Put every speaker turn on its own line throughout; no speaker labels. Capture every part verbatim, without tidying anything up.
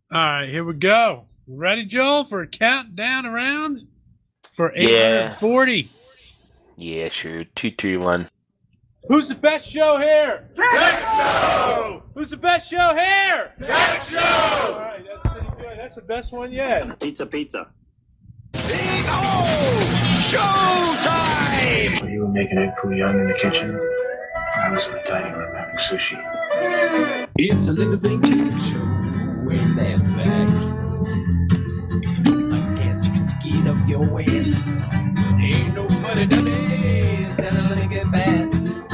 All right, here we go. Ready, Joel, for a countdown around for
Yeah.
eight hundred forty?
Yeah, sure. Two, three, one.
Who's the best show here?
Tech Show!
Who's the best show here?
Tech
All
Show!
right, that's pretty good. That's the best one yet.
Pizza, pizza.
Big O! Showtime!
You were making Ed Foo Young in the kitchen. I was in the dining room having sushi.
It's a little thing tech show, and that's back. I guess you can get up your ass. Ain't no funny dummies, tell a little get bad.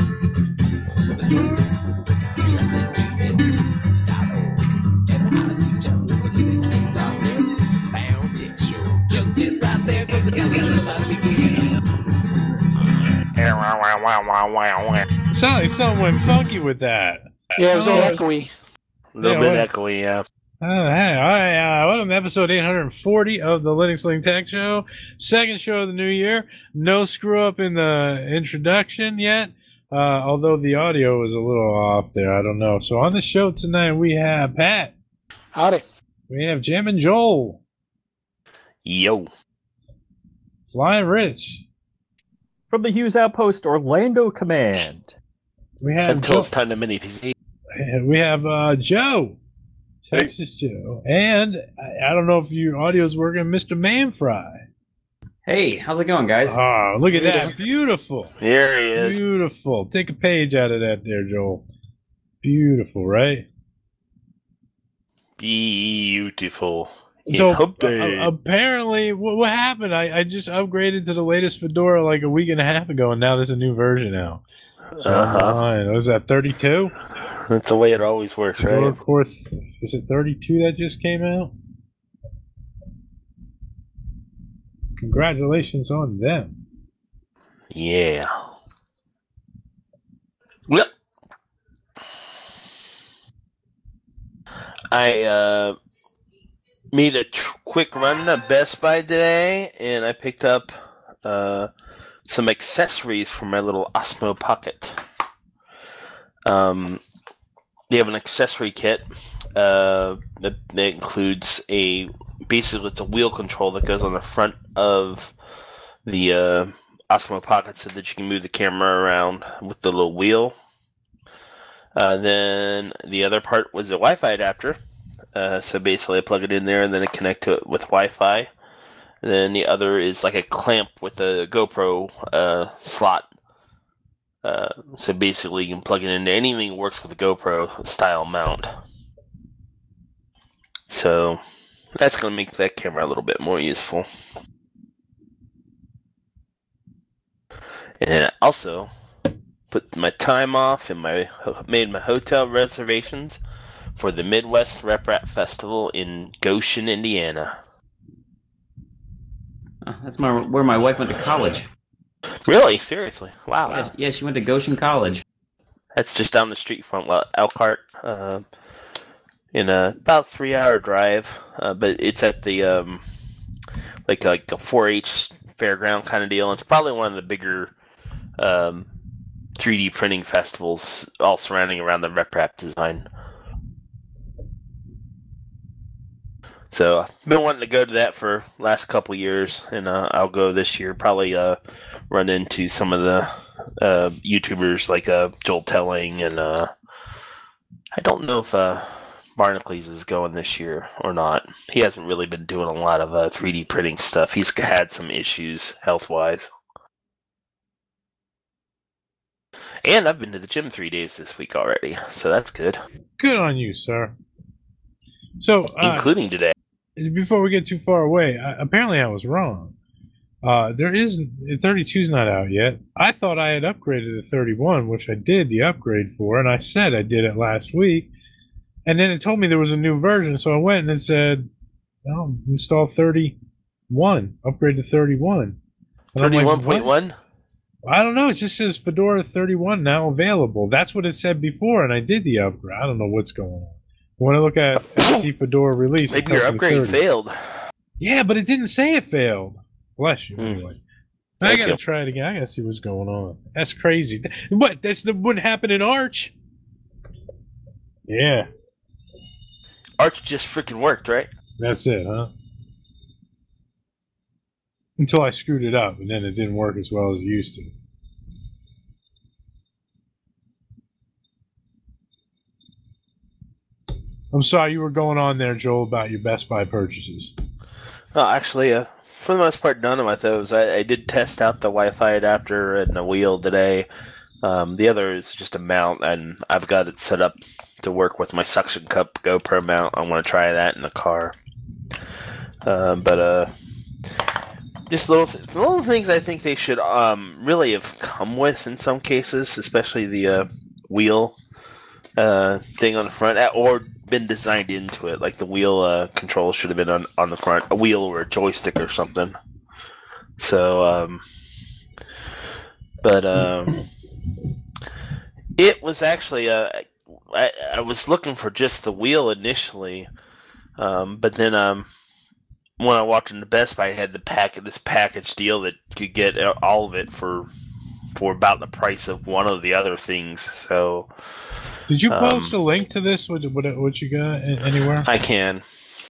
Just sit right there, put together about the beginning.
Sound like something went funky with that.
Yeah, it was all echoey.
A little
Yeah,
bit
what-
echoey, yeah.
Oh, hey, all right, uh, welcome to episode eight hundred forty of the Linux Link Tech Show. Second show of the new year. No screw up in the introduction yet, uh, although the audio was a little off there. I don't know. So on the show tonight, we have Pat.
Howdy.
We have Jim and Joel.
Yo.
Flying Rich.
From the Hughes Outpost, Orlando Command.
We have
Until
Joe.
it's time to mini P C.
We have uh, Joe. Texas Joe. And I, I don't know if your audio's working, Mister Manfry.
Hey, how's it going, guys?
Oh, look at
Hey,
that. Beautiful.
Here he is.
Beautiful. Take a page out of that there, Joel. Beautiful, right?
Beautiful. It's
so
hump day.
uh, apparently, what, what happened? I, I just upgraded to the latest Fedora like a week and a half ago, and now there's a new version out. So I'm
Uh-huh.
behind. Was that thirty-two?
That's the way it always works,
Fedora
right?
Core, is it thirty-two that just came out? Congratulations on them.
Yeah. Yep. I uh, made a tr- quick run to Best Buy today, and I picked up uh, some accessories for my little Osmo Pocket. Um, they have an accessory kit uh, that, that includes a basically it's a wheel control that goes on the front of the uh, Osmo Pocket so that you can move the camera around with the little wheel. Uh, then the other part was a Wi-Fi adapter. Uh, so basically, I plug it in there and then I connect to it with Wi-Fi. And then the other is like a clamp with a GoPro uh, slot. Uh, so basically, you can plug it into anything that works with a GoPro style mount. So that's going to make that camera a little bit more useful. And I also put my time off and my made my hotel reservations for the Midwest Rep Rap Festival in Goshen, Indiana.
Uh, that's my where my wife went to college.
Really? Seriously? Wow.
Yeah, yeah, she went to Goshen College.
That's just down the street from well, Elkhart, uh, in a about three hour drive. Uh, but it's at the um, like like a four H fairground kind of deal. It's probably one of the bigger um, three D printing festivals, all surrounding around the Rep Rap design. So I've been wanting to go to that for last couple years, and uh, I'll go this year. Probably uh, run into some of the uh, YouTubers like uh, Joel Telling, and uh, I don't know if uh, Barnacles is going this year or not. He hasn't really been doing a lot of uh, three D printing stuff. He's had some issues health-wise. And I've been to the gym three days this week already, so that's good.
Good on you, sir. So, uh,
Including today.
before we get too far away, I, apparently I was wrong. Uh, there is thirty-two's not out yet. I thought I had upgraded to thirty-one, which I did the upgrade for, and I said I did it last week. And then it told me there was a new version, so I went and it said, "Oh, install thirty-one, upgrade to thirty-one." And I'm like,
thirty-one point one?
"What?" I don't know. It just says Fedora thirty-one now available. That's what it said before, and I did the upgrade. I don't know what's going on. When I look at see Fedora release, it
Maybe your
tells me
upgrade
thirty.
failed.
Yeah, but it didn't say it failed. Bless you.
Hmm.
Anyway, I
Thank
gotta
you.
try it again. I gotta see what's going on. That's crazy. What? That's the wouldn't happen in Arch. Yeah.
Arch just freaking worked, right?
That's it, huh? Until I screwed it up, and then it didn't work as well as it used to. I'm sorry you were going on there, Joel, about your Best Buy purchases.
Oh, actually, uh, for the most part, none of my those. I, I did test out the Wi-Fi adapter and the wheel today. Um, the other is just a mount, and I've got it set up to work with my suction cup GoPro mount. I want to try that in the car. Uh, but uh, just little th- little things I think they should um really have come with in some cases, especially the uh, wheel uh thing on the front, or been designed into it. Like the wheel uh, control should have been on on the front, a wheel or a joystick or something. So, um, but um, it was actually uh, I, I was looking for just the wheel initially, um, but then um. when I walked into Best Buy, I had the pack this package deal that could get all of it for for about the price of one of the other things. So,
did you post
um,
a link to this? What what, what you got anywhere?
I can.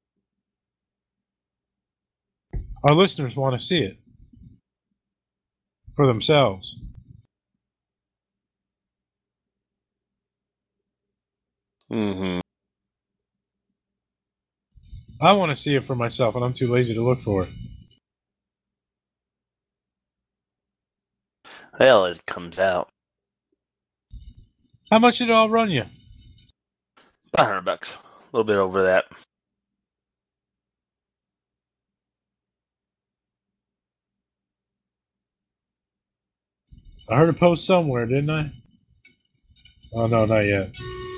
Our listeners want to see it for themselves.
Mm-hmm.
I want to see it for myself, and I'm too lazy to look for it.
Well, it comes out.
How much did it all run you?
About a hundred bucks. A little bit over that.
I heard a post somewhere, didn't I? Oh, no, not yet.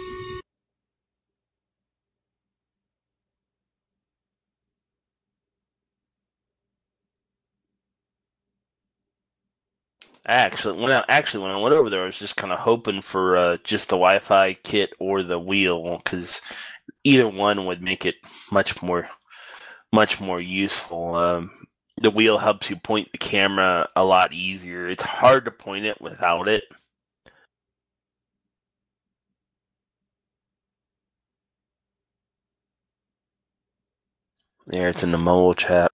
Actually, when I actually when I went over there, I was just kind of hoping for uh, just the Wi-Fi kit or the wheel, because either one would make it much more, much more useful. Um, the wheel helps you point the camera a lot easier. It's hard to point it without it. There, it's in the mobile chat.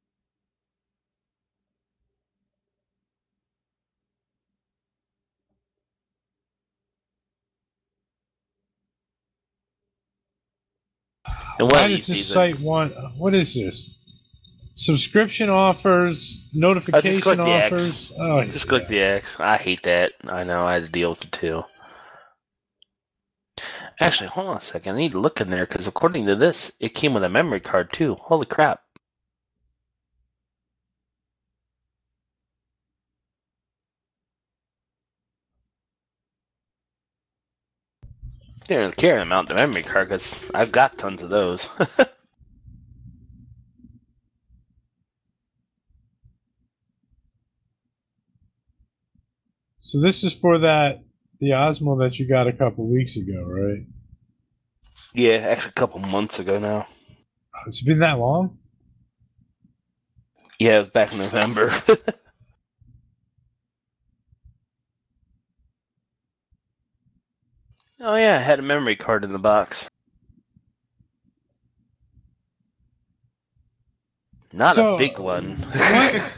And
Why
one
does this
season,
site want... What is this? Subscription offers,
Oh,
notification
just click the X.
offers. Oh,
Just
yeah.
click the X. I hate that. I know. I had to deal with it too. Actually, hold on a second. I need to look in there because according to this, it came with a memory card too. Holy crap. I didn't care to mount the memory card because I've got tons of those.
So this is for that the Osmo that you got a couple weeks ago, right?
Yeah, actually a couple months ago now.
It's been that long?
Yeah, it was back in November. Oh yeah, I had a memory card in the box. Not
So,
a big one.
What?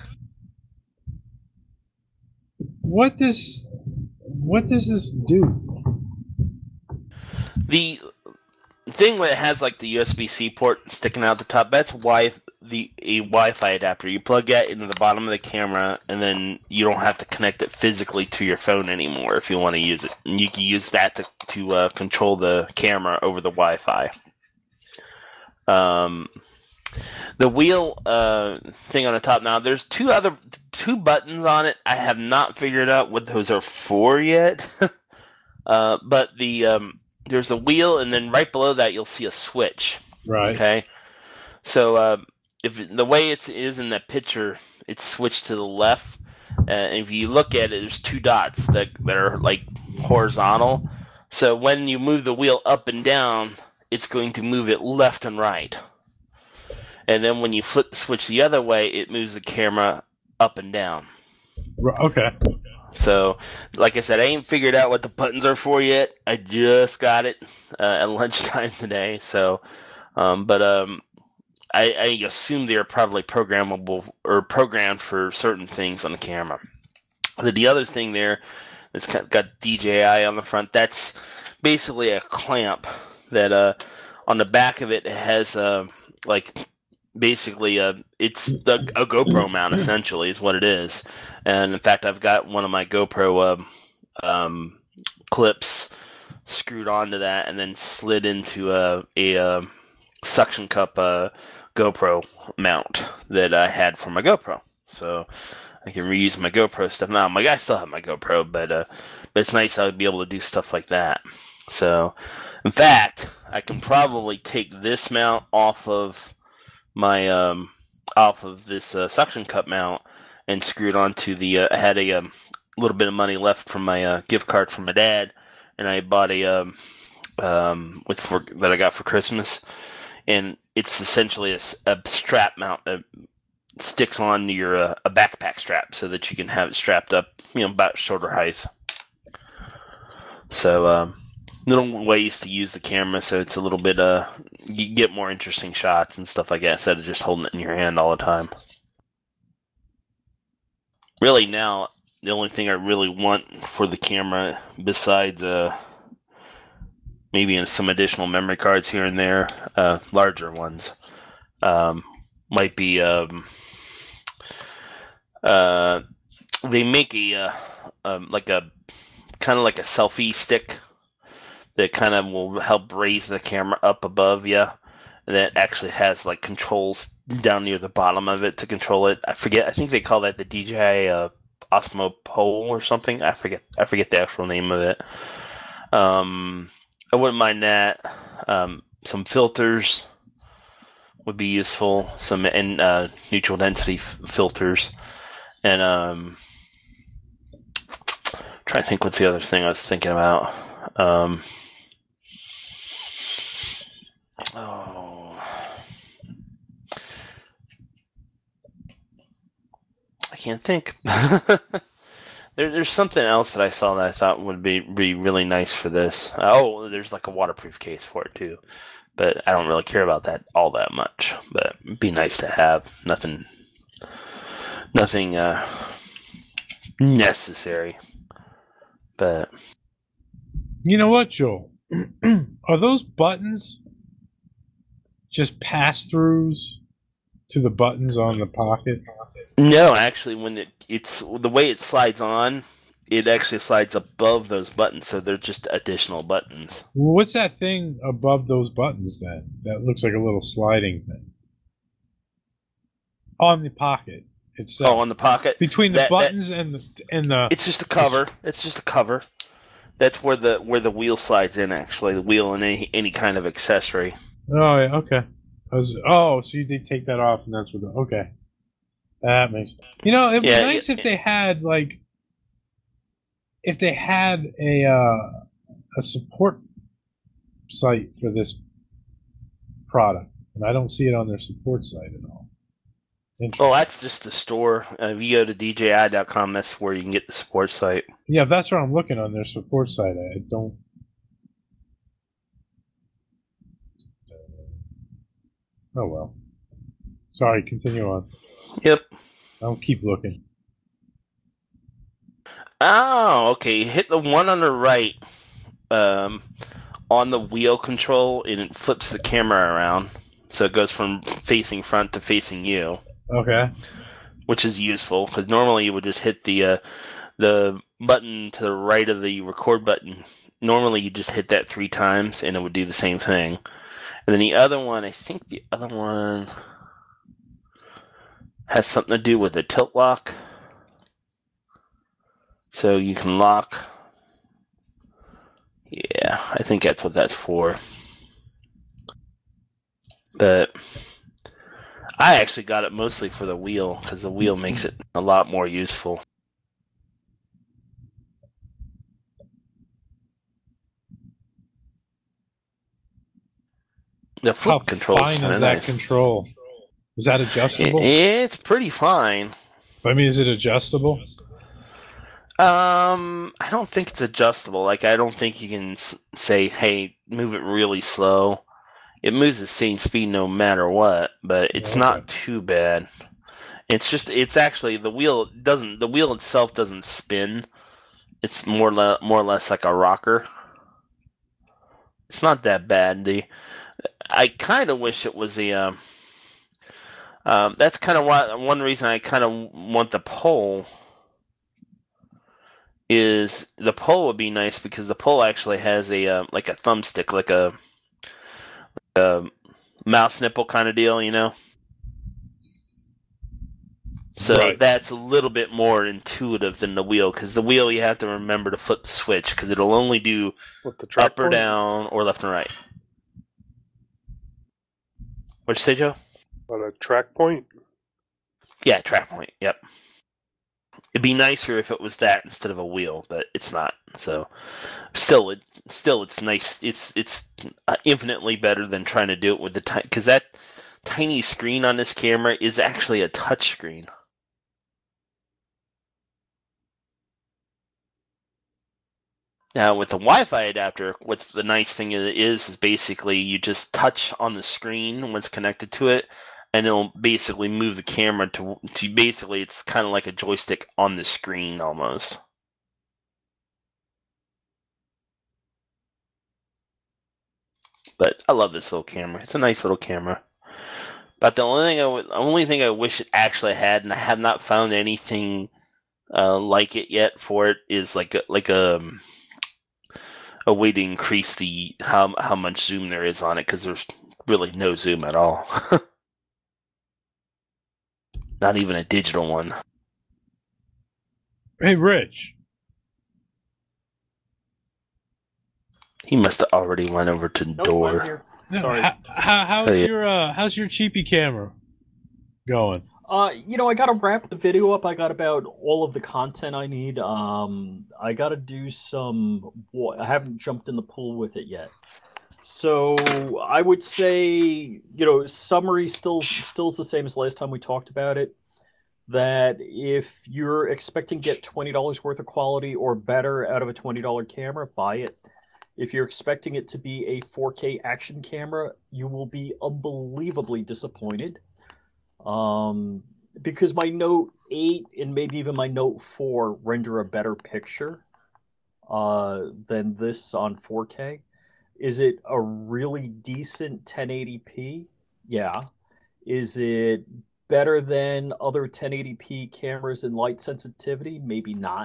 What does what does this do?
The thing that has like the U S B C port sticking out the top, that's why the a Wi-Fi adapter. You plug that into the bottom of the camera, and then you don't have to connect it physically to your phone anymore if you want to use it. And you can use that to to uh, control the camera over the Wi-Fi. Um, the wheel uh, thing on the top now. There's two other two buttons on it. I have not figured out what those are for yet. uh, but the um, there's a wheel, and then right below that you'll see a switch.
Right.
Okay. So uh, if the way it is in that picture, it's switched to the left. Uh, and if you look at it, there's two dots that that are like horizontal. So when you move the wheel up and down, it's going to move it left and right. And then when you flip the switch the other way, it moves the camera up and down.
Okay.
So, like I said, I ain't figured out what the buttons are for yet. I just got it uh, at lunchtime today. So, Um, but um, I, I assume they're probably programmable or programmed for certain things on the camera. The, the other thing there that's got D J I on the front, that's basically a clamp that uh, on the back of it, it has uh, like basically a, it's a, a GoPro mount essentially is what it is. And in fact, I've got one of my GoPro um, um, clips screwed onto that and then slid into a, a, a suction cup uh, GoPro mount that I had for my GoPro. So I can reuse my GoPro stuff. Now, my guy still have my GoPro, but, uh, but it's nice I would be able to do stuff like that. So, in fact, I can probably take this mount off of my um, off of this uh, suction cup mount and screw it onto the. Uh, I had a um, little bit of money left from my uh, gift card from my dad, and I bought a um, um, with for that I got for Christmas, and it's essentially a, a strap mount that sticks on your uh, a backpack strap so that you can have it strapped up, you know, about shoulder height. So um, little ways to use the camera, so it's a little bit uh, you get more interesting shots and stuff like that instead of just holding it in your hand all the time. Really, now the only thing I really want for the camera, besides uh, maybe some additional memory cards here and there, uh, larger ones, um, might be. Um, uh, they make a uh, um, like a kind of like a selfie stick that kind of will help raise the camera up above you, and that actually has like controls down near the bottom of it to control it. I forget. I think they call that the D J I uh, Osmo Pole or something. I forget. I forget the actual name of it. Um, I wouldn't mind that. Um, some filters would be useful. Some and uh, neutral density f- filters, and um, trying to think what's the other thing I was thinking about. Um, oh, I can't think. There, there's something else that I saw that I thought would be, be really nice for this. Oh, there's like a waterproof case for it too, but I don't really care about that all that much. But it'd be nice to have. Nothing, nothing uh, necessary. But
you know what, Joel? Are those buttons just pass-throughs to the buttons on the pocket?
no, actually, when it it's the way it slides on, it actually slides above those buttons, so they're just additional buttons.
Well, what's that thing above those buttons then? That looks like a little sliding thing. On the pocket itself.
Oh, on the pocket
Between the
that,
buttons
that,
and the and the.
It's just a cover. It's just a cover. That's where the where the wheel slides in. Actually, the wheel and any any kind of accessory.
Oh, yeah, okay. I was, oh, so you did take that off, and that's what. The, okay, that makes. You know, it'd be
Yeah,
nice
it-
if they had like, if they had a uh, a support site for this product, and I don't see it on their support site at all. Interesting.
Oh, that's just the store. Uh, if you go to D J I dot com, that's where you can get the support site.
Yeah, that's where I'm looking on their support site. I don't. Oh well. Sorry, continue on.
Yep.
I'll keep looking.
Oh, okay. Hit the one on the right um, on the wheel control, and it flips the camera around. So it goes from facing front to facing you,
Okay.
which is useful because normally you would just hit the uh, the button to the right of the record button. Normally you just hit that three times, and it would do the same thing. And then the other one, I think the other one has something to do with the tilt lock. So you can lock. Yeah, I think that's what that's for. But I actually got it mostly for the wheel because the wheel makes it a lot more useful. The flip
How
control is
fine
kind
is
of
that
nice.
control? Is that adjustable?
It- it's pretty fine.
I mean, is it adjustable?
Um, I don't think it's adjustable. Like, I don't think you can s- say, "Hey, move it really slow," it moves the same speed no matter what, but it's
Okay.
not too bad. It's just it's actually the wheel doesn't the wheel itself doesn't spin. It's more le- more or less like a rocker. It's not that bad. The I kind of wish it was the. Um, um, that's kind of why one reason I kind of want the pole is the pole would be nice because the pole actually has a uh, like a thumbstick, like a, a mouse nipple kind of deal, you know. So
Right.
that's a little bit more intuitive than the wheel because the wheel you have to remember to flip the switch because it'll only do
With the track
up or
point?
down or left and right. What'd you say, Joe?
On a track point?
Yeah, track point. Yep. It'd be nicer if it was that instead of a wheel, but it's not. So, still, it still it's nice. It's it's uh, infinitely better than trying to do it with the time because that tiny screen on this camera is actually a touch screen. Now, with the Wi-Fi adapter, what's the nice thing is is basically you just touch on the screen when it's connected to it, and it'll basically move the camera to to basically it's kind of like a joystick on the screen almost. But I love this little camera. It's a nice little camera. But the only thing I would, the only thing I wish it actually had, and I have not found anything uh, like it yet for it, is like a, like a a way to increase the how how much zoom there is on it because there's really no zoom at all. Not even a digital one.
Hey, Rich.
He must have already went over to the
Nope,
door.
I'm here.
No,
Sorry.
How, how, how's
Oh, yeah.
your uh, how's your cheapy camera going?
Uh, you know, I gotta wrap the video up. I got about all of the content I need. Um, I gotta do some. wa- I haven't jumped in the pool with it yet. So I would say, you know, summary still still's the same as last time we talked about it. That if you're expecting to get twenty dollars worth of quality or better out of a twenty dollar camera, buy it. If you're expecting it to be a four K action camera, you will be unbelievably disappointed. Um, because my Note eight and maybe even my Note four render a better picture uh, than this on four K. Is it a really decent ten eighty p? Yeah. Is it better than other ten eighty p cameras in light sensitivity? Maybe not.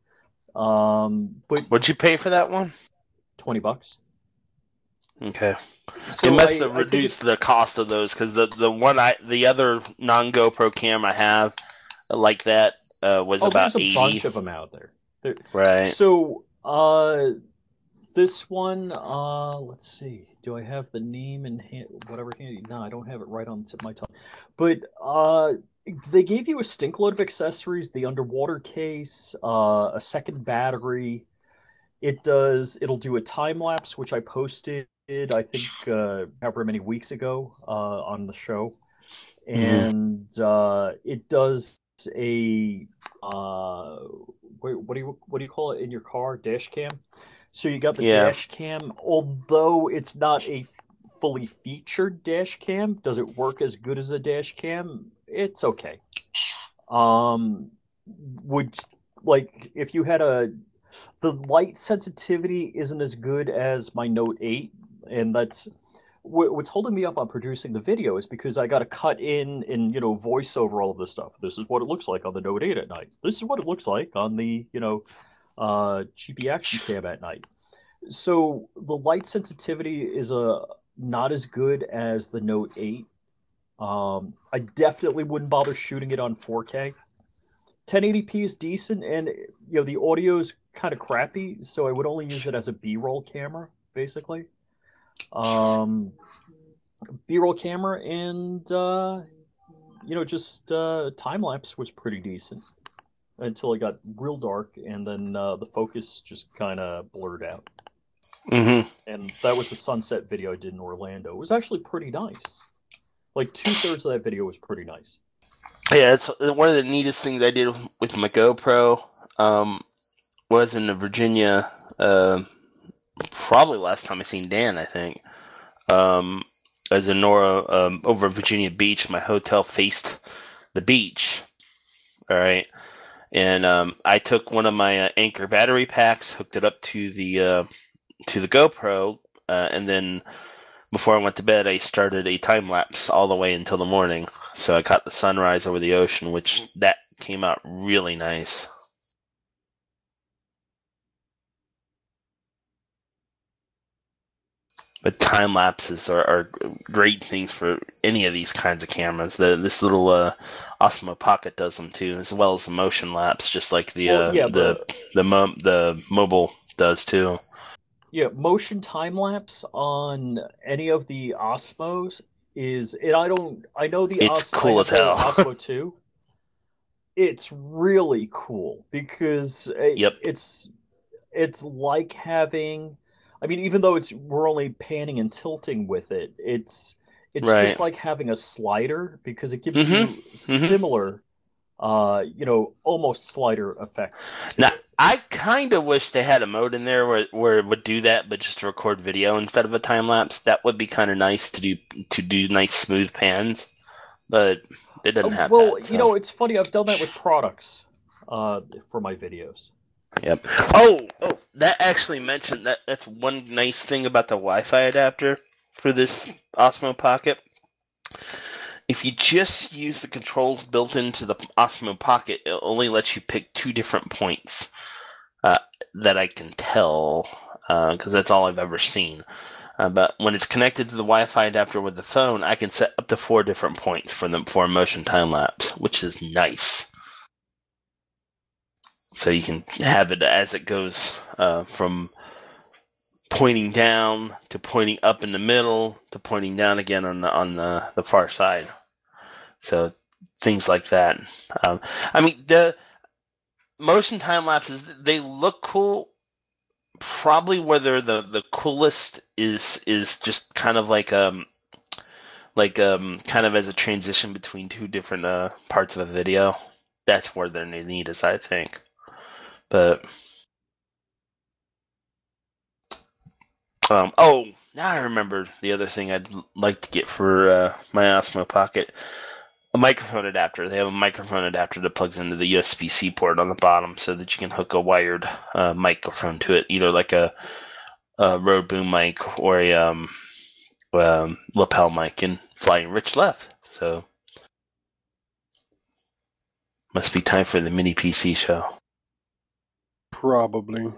Um, but
What'd you pay for that one?
twenty bucks.
Okay.
So
it must
I-
have
I think
reduced
it's-
the cost of those because the the one I the other non GoPro camera I have like that uh, was
Oh,
about
there's a
eighty.
bunch of them out there. There-
Right.
So, uh, this one, uh, let's see. Do I have the name and hand, whatever handy? No, I don't have it right on the tip of my tongue. But uh, they gave you a stink load of accessories: the underwater case, uh, a second battery. It does. It'll do a time lapse, which I posted, I think, uh, however many weeks ago uh, on the show, and uh, it does a uh, what, what do you what do you call it in your car? Dash cam. So you got the
Yeah.
dash cam, although it's not a fully featured dash cam. Does it work as good as a dash cam? It's okay. Um, would like if you had a the light sensitivity isn't as good as my Note eight, and that's wh- what's holding me up on producing the video is because I got to cut in and you know voice over all of this stuff. This is what it looks like on the Note eight at night. This is what it looks like on the you know uh, cheapy action cam at night. So the light sensitivity is a not as good as the Note eight. Um, I definitely wouldn't bother shooting it on four K. ten eighty p is decent, and you know the audio is kind of crappy, so I would only use it as a B-roll camera, basically. Um, B-roll camera, and uh, you know just uh, time lapse was pretty decent until it got real dark, and then uh, the focus just kind of blurred out.
Mm-hmm.
And that was the sunset video I did in Orlando. It was actually pretty nice. Like two thirds of that video was pretty nice.
Yeah, it's one of the neatest things I did with my GoPro. Um, was in Virginia. Uh, probably last time I seen Dan, I think. Um, as in Nora um, over Virginia Beach. My hotel faced the beach. All right, and um, I took one of my uh, Anchor battery packs, hooked it up to the uh, to the GoPro, uh, and then before I went to bed, I started a time lapse all the way until the morning. So I caught the sunrise over the ocean, which that came out really nice. But time lapses are, are great things for any of these kinds of cameras. The this little uh, Osmo Pocket does them too, as well as the motion lapse, just like the
Well,
uh,
yeah,
the
but-
the mo- the mobile does too.
Yeah, motion time lapse on any of the Osmos is, and I don't, I know the
It's
Os,
cool
I
as
have the
hell.
Osmo two. It's really cool because it,
Yep.
it's it's like having, I mean, even though it's we're only panning and tilting with it, it's it's
Right.
just like having a slider because it gives
Mhm,
you
mhm.
similar, uh, you know, almost slider effect. to
Now,
it.
I kind of wish they had a mode in there where where it would do that, but just to record video instead of a time lapse. That would be kind of nice to do to do nice smooth pans, but it doesn't
Uh,
have
well,
that. So.
you know, it's funny. I've done that with products uh, for my videos.
Yep. Oh, oh, that actually mentioned that. That's one nice thing about the Wi-Fi adapter for this Osmo Pocket. If you just use the controls built into the Osmo Pocket, it only lets you pick two different points uh, that I can tell, because uh, that's all I've ever seen. Uh, but when it's connected to the Wi-Fi adapter with the phone, I can set up to four different points for them for a motion time lapse, which is nice. So you can have it as it goes uh, from pointing down to pointing up in the middle to pointing down again on the on the, the far side. So things like that. Um, I mean, the motion time lapses, they look cool. Probably where they're the, the coolest is is just kind of like um like um kind of as a transition between two different uh, parts of a video. That's where they're neatest, I think. But um oh, now I remember the other thing I'd l- like to get for uh, my Osmo Pocket. A microphone adapter. They have a microphone adapter that plugs into the U S B C port on the bottom so that you can hook a wired uh, microphone to it, either like a, a Rode boom mic or a um, um, lapel mic, and flying rich left. So, must be time for the mini P C show.
Probably.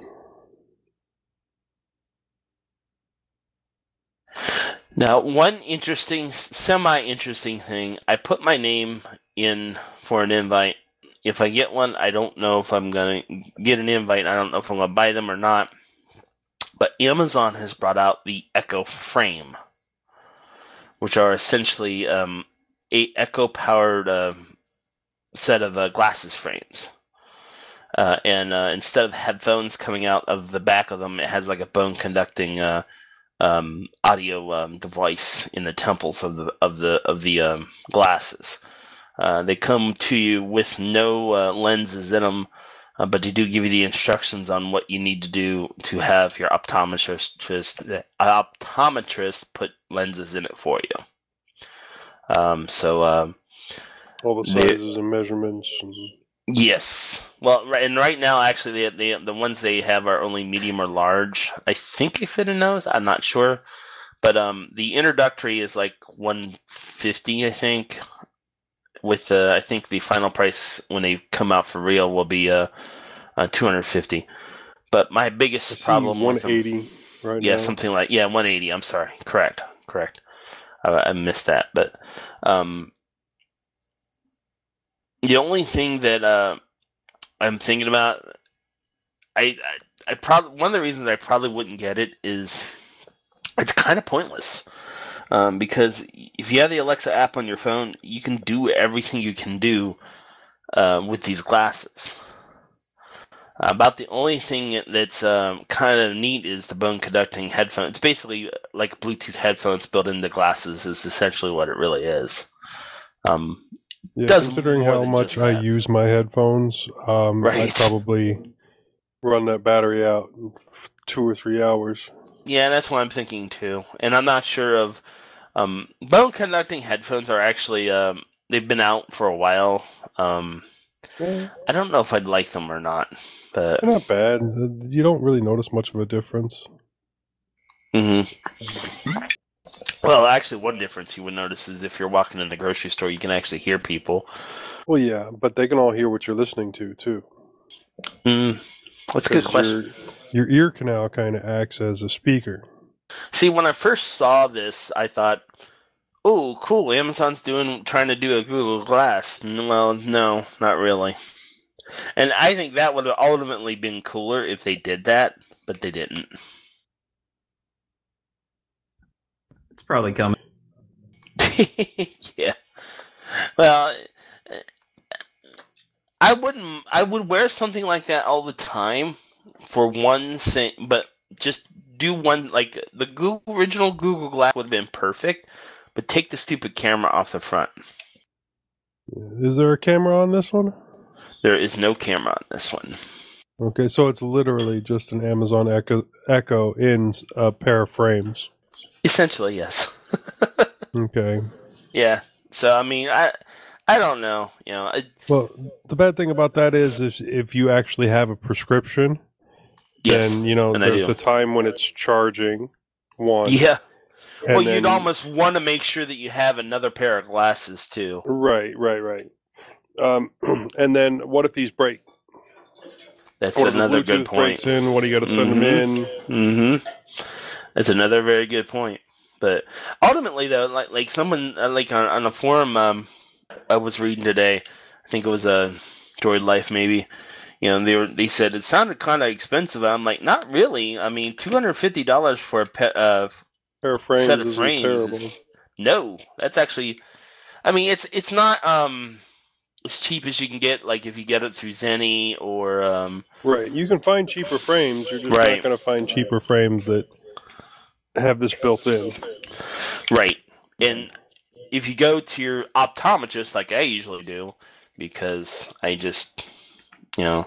Now, one interesting, semi-interesting thing, I put my name in for an invite. If I get one, I don't know if I'm going to get an invite. I don't know if I'm going to buy them or not. But Amazon has brought out the Echo Frame, which are essentially um, a Echo-powered uh, set of uh, glasses frames. Uh, and uh, instead of headphones coming out of the back of them, it has like a bone-conducting uh, Um, audio um, device in the temples of the of the of the um, glasses. Uh, they come to you with no uh, lenses in them, uh, but they do give you the instructions on what you need to do to have your optometrist just, uh, optometrist put lenses in it for you. Um, so um,
All the
they-
sizes and measurements. And...
yes. Well, right, and right now, actually, the, the the ones they have are only medium or large. I think they fit in those. I'm not sure, but um, the introductory is like one fifty, I think. With uh, I think the final price when they come out for real will be uh, uh two hundred fifty. But my
I
biggest
see
problem with them,
one eighty right
yeah,
now.
something like yeah, one eighty. I'm sorry, correct, correct. I, I missed that, but um, the only thing that uh. I'm thinking about. I, I, I probably one of the reasons I probably wouldn't get it is it's kind of pointless. Um, because if you have the Alexa app on your phone, you can do everything you can do uh, with these glasses. About the only thing that's um, kind of neat is the bone conducting headphones. It's basically like Bluetooth headphones built into glasses. Is essentially what it really is. Um,
Yeah,
does
considering
more
how
than
much
just
I
that.
use my headphones, um,
Right.
I'd probably run that battery out in two or three hours.
Yeah, that's what I'm thinking too. And I'm not sure of Um, bone conducting headphones are actually um, they've been out for a while. Um,
Yeah,
I don't know if I'd like them or not, but
they're not bad. You don't really notice much of a difference.
hmm well, actually, one difference you would notice is if you're walking in the grocery store, you can actually hear people.
Well, yeah, but they can all hear what you're listening to too.
Mm, that's a good
'Cause
question.
Your, your ear canal kind of acts as a speaker.
See, when I first saw this, I thought, "Oh, cool! Amazon's doing trying to do a Google Glass." N- Well, no, not really. And I think that would have ultimately been cooler if they did that, but they didn't.
It's probably coming.
Yeah. Well, I wouldn't. I would wear something like that all the time for one thing, but just do one like the Google, original Google Glass would have been perfect, but take the stupid camera off the front.
Is there a camera on this one?
There is no camera on this one.
Okay, so it's literally just an Amazon Echo, Echo in a pair of frames.
Essentially, yes.
Okay.
Yeah. So I mean, I I don't know. You know, I,
Well, the bad thing about that is, is if you actually have a prescription,
yes,
then you know
and I
there's
do.
the time when it's charging. One.
Yeah.
and
Well,
then-
you'd almost want to make sure that you have another pair of glasses too.
Right, right, right. Um, and then what if these break?
That's
What if
another
the Bluetooth
good point.
breaks in? What do you got to send them in?
Mm-hmm. That's another very good point. But ultimately, though, like like someone uh, like on, on a forum um, I was reading today, I think it was a uh, Droid Life maybe. You know, they were they said it sounded kind of expensive. I'm like, not really. I mean, two hundred fifty dollars for a pe- uh,
Pair of frames
set of
isn't
frames.
terrible.
Is, no, that's actually. I mean, it's it's not um as cheap as you can get. Like if you get it through Zenny or um.
Right, you can find cheaper frames. You're just
Right.
not going to find cheaper frames that have this built in.
Right. And if you go to your optometrist, like I usually do, because I just, you know,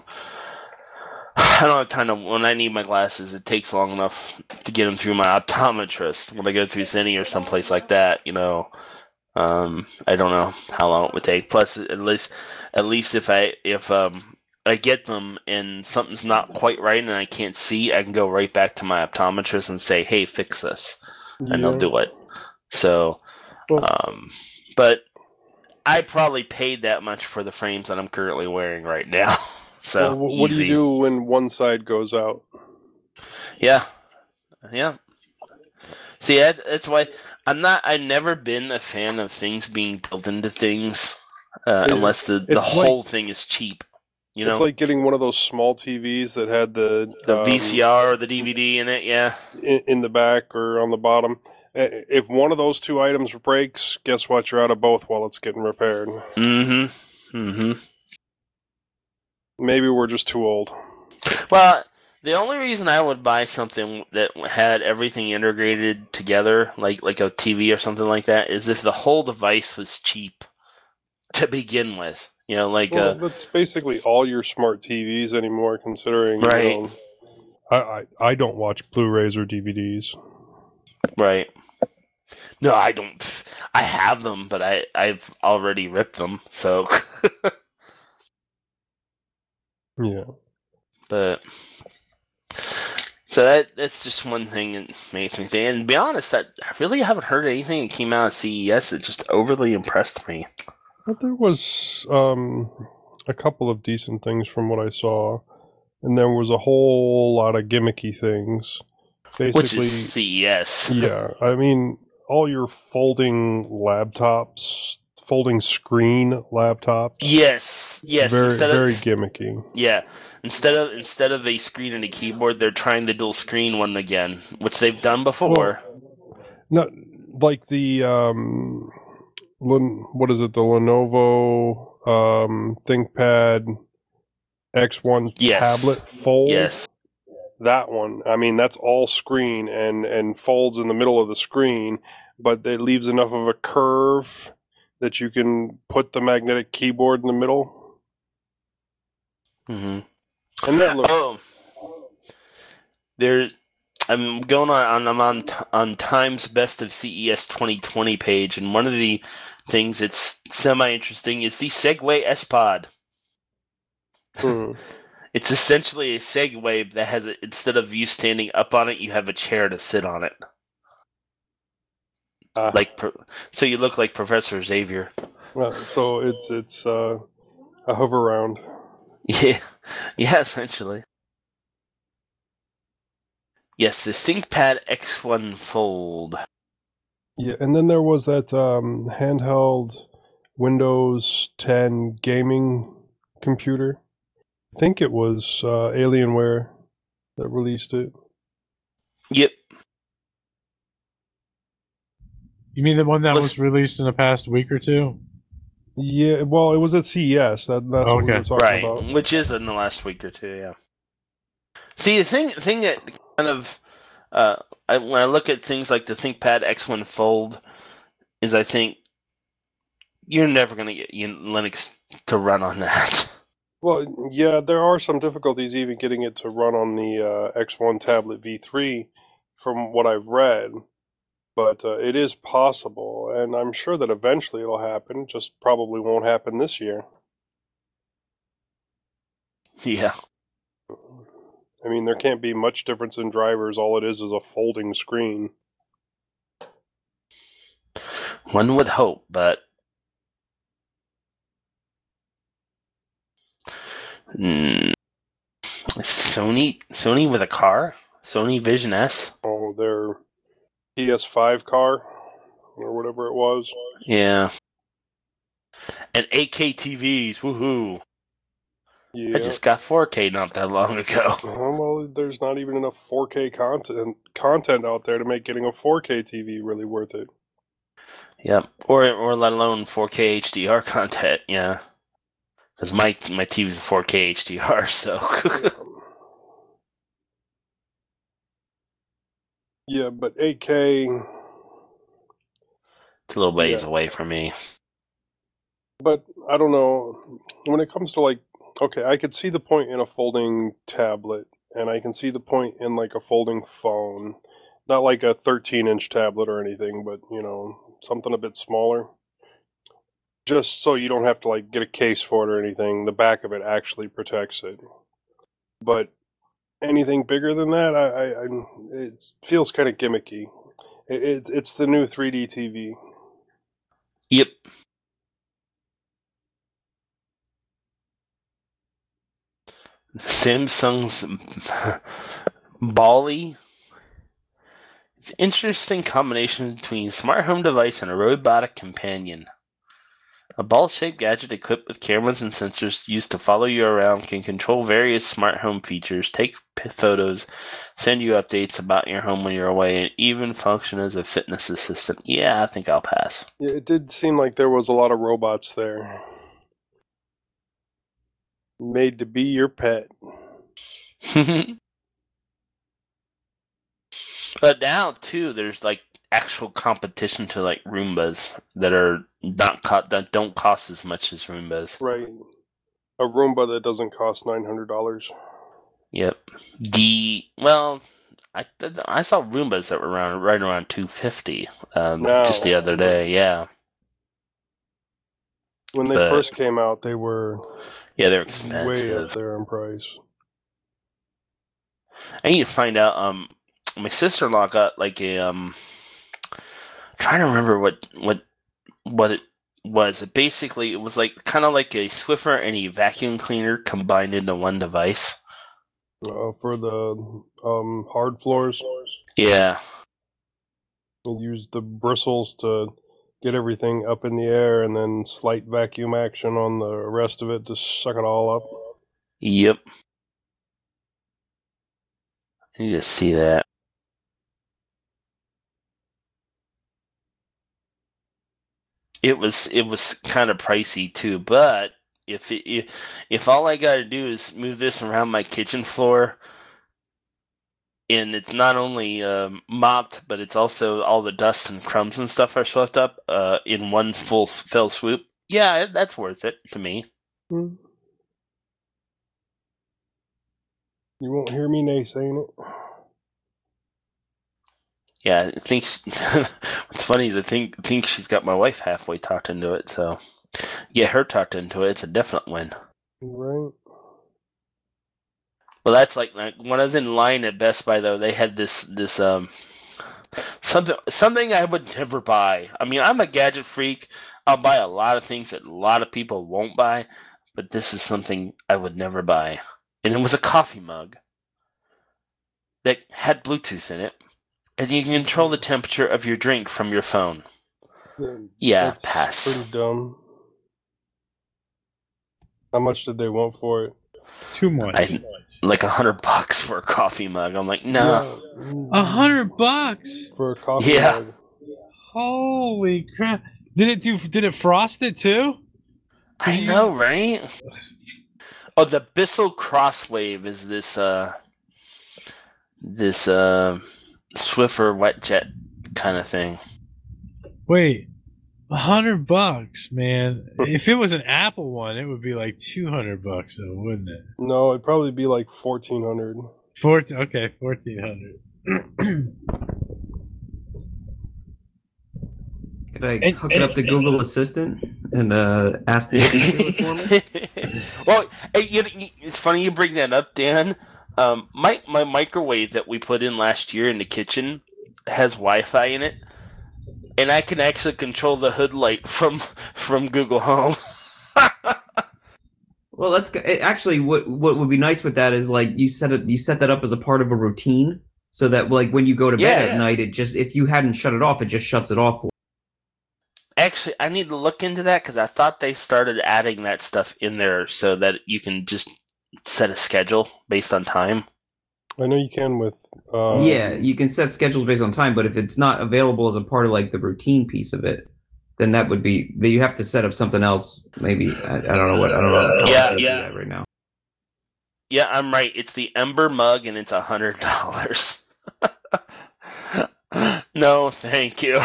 I don't have time to, when I need my glasses, it takes long enough to get them through my optometrist. When I go through Zenny or someplace like that, you know, um, I don't know how long it would take. Plus, at least, at least if I, if, um, I get them and something's not quite right and I can't see, I can go right back to my optometrist and say, hey, fix this. And they'll
Yeah.
do it. So,
Well-
um, but I probably paid that much for the frames that I'm currently wearing right now. So,
Well, wh- what do
easy.
you do when one side goes out?
Yeah, yeah. See, that, that's why I'm not. I've never been a fan of things being built into things, uh,
It-
unless the the
it's like-
whole thing is cheap. You know,
It's like getting one of those small T Vs that had the
the
um,
V C R or the D V D in it. Yeah,
in, in the back or on the bottom. I- If one of those two items breaks, guess what? You're out of both while it's getting repaired.
mm-hmm, mm-hmm.
Maybe we're just too old.
Well, the only reason I would buy something that had everything integrated together, like like a T V or something like that, is if the whole device was cheap to begin with. You know, like
Well,
uh,
that's basically all your smart T Vs anymore, considering. you
Right.
know, I, I I don't watch Blu-rays or D V Ds.
right. No, I don't. I have them, but I I've already ripped them. So,
Yeah.
but so that that's just one thing that makes me think. And to be honest, that I really haven't heard anything that came out of C E S that just overly impressed me.
But there was um, a couple of decent things from what I saw, and there was a whole lot of gimmicky things.
Which
Basically,
is C E S.
yeah. I mean, all your folding laptops, folding screen laptops.
Yes, yes.
very
instead
very
of
gimmicky.
yeah, instead of instead of a screen and a keyboard, they're trying to dual screen one again, which they've done before.
Not like the um, Len- what is it? The Lenovo um, ThinkPad X one
Yes.
tablet fold.
yes,
That one. I mean, that's all screen and and folds in the middle of the screen, but it leaves enough of a curve that you can put the magnetic keyboard in the middle,
hmm
and that looks
Oh, there. I'm going on. I'm on on Time's Best of C E S twenty twenty page, and one of the things that's semi interesting is the Segway S-Pod.
Hmm.
It's essentially a Segway that has a, instead of you standing up on it, you have a chair to sit on it.
Uh,
Like so, you look like Professor Xavier.
uh, so it's it's uh, a hover round.
Yeah, yeah, essentially. Yes, the ThinkPad X one Fold.
Yeah, and then there was that um, handheld Windows ten gaming computer. I think it was uh, Alienware that released it.
Yep.
You mean the one that
Was-
was released in the past week or two?
Yeah, well, it was at C E S. That, that's what we
Okay.
were talking
Right,
about.
which is in the last week or two, yeah. See, the thing, thing that kind of, uh, I, when I look at things like the ThinkPad X one Fold, is I think you're never going to get Linux to run on that.
Well, yeah, there are some difficulties even getting it to run on the uh, X one tablet V three, from what I've read. But uh, it is possible, and I'm sure that eventually it'll happen. Just probably won't happen this year.
Yeah.
I mean, there can't be much difference in drivers. All it is is a folding screen.
One would hope, but mm, Sony, Sony with a car, Sony Vision S.
Oh, their P S five car, or whatever it was.
Yeah. And eight K T Vs, woohoo!
Yeah.
I just got four K not that long ago.
Uh, well, there's not even enough four K content content out there to make getting a four K T V really worth it.
Yep, or or let alone four K H D R content. Yeah, because my my T V's a four K H D R, so
Yeah, but eight K.
it's a little ways
Yeah.
away from me.
But I don't know. When it comes to like, okay, I could see the point in a folding tablet, and I can see the point in like a folding phone. Not like a thirteen inch tablet or anything, but you know, something a bit smaller. Just so you don't have to like get a case for it or anything. The back of it actually protects it. But anything bigger than that, I, I, I it feels kind of gimmicky. It, it, it's the new three D T V.
Yep. Samsung's Bali. It's an interesting combination between a smart home device and a robotic companion. A ball-shaped gadget equipped with cameras and sensors used to follow you around can control various smart home features, take p- photos, send you updates about your home when you're away, and even function as a fitness assistant. Yeah, I think I'll pass.
Yeah, it did seem like there was a lot of robots there. Made to be your pet.
But now too, there's like actual competition to like Roombas that are not co- that don't cost as much as Roombas.
Right. A Roomba that doesn't cost nine hundred dollars.
Yep. The well, I I saw Roombas that were around right around two fifty um,
No.
just the other day. Yeah.
When they
But-
first came out, they were
Yeah, they're
way
expensive.
up there in price.
I need to find out. Um, my sister-in-law got like a um. I'm trying to remember what what what it was. It basically, it was like kind of like a Swiffer and a vacuum cleaner combined into one device.
Uh, for the um, hard floors,
Yeah.
they used the bristles to get everything up in the air, and then slight vacuum action on the rest of it to suck it all up.
Yep. I need to see that. It was it was kind of pricey too, but if it, if if all I got to do is move this around my kitchen floor, and it's not only um, mopped, but it's also all the dust and crumbs and stuff are swept up uh, in one full s- fell swoop. Yeah, that's worth it to me.
Hmm. You won't hear me naysaying it.
Yeah, I think she, what's funny is I think I think she's got my wife halfway talked into it. So get her talked into it. It's a definite win.
Right.
Well, that's like, like when I was in line at Best Buy though, they had this this um something something I would never buy. I mean, I'm a gadget freak. I'll buy a lot of things that a lot of people won't buy, but this is something I would never buy. And it was a coffee mug that had Bluetooth in it, and you can control the temperature of your drink from your phone. Yeah,
That's
pass.
pretty dumb. How much did they want for it?
Too much.
I, like a hundred bucks for a coffee mug. I'm like, no.
Yeah,
A hundred bucks.
for a coffee
Yeah.
mug.
Holy crap! Did it do? Did it frost it too?
I know, right? Oh, the Bissell Crosswave is this uh this uh Swiffer wet jet kind of thing.
Wait, a hundred bucks, man. If it was an Apple one, it would be like two hundred bucks, though, wouldn't it?
No, it'd probably be like fourteen hundred.
Fourteen. Okay, fourteen hundred.
Could I
And-
hook
and-
it up to Google Assistant and uh, ask it to do it for me?
Well, hey, you, you- it's funny you bring that up, Dan. Um, my my microwave that we put in last year in the kitchen has Wi-Fi in it, and I can actually control the hood light from from Google Home.
Well, that's go- it- actually what what would be nice with that is like you set it you set that up as a part of a routine, so that like when you go to bed
Yeah,
at
yeah.
night, it just if you hadn't shut it off, it just shuts it off.
Actually, I need to look into that because I thought they started adding that stuff in there so that you can just set a schedule based on time.
I know you can with. Um,
Yeah, you can set schedules based on time, but if it's not available as a part of like the routine piece of it, then that would be then you have to set up something else. Maybe I, I don't know what I don't know. how
Yeah,
to do
yeah.
that right now.
Yeah, I'm right. It's the Ember mug and it's a hundred dollars. No, thank you.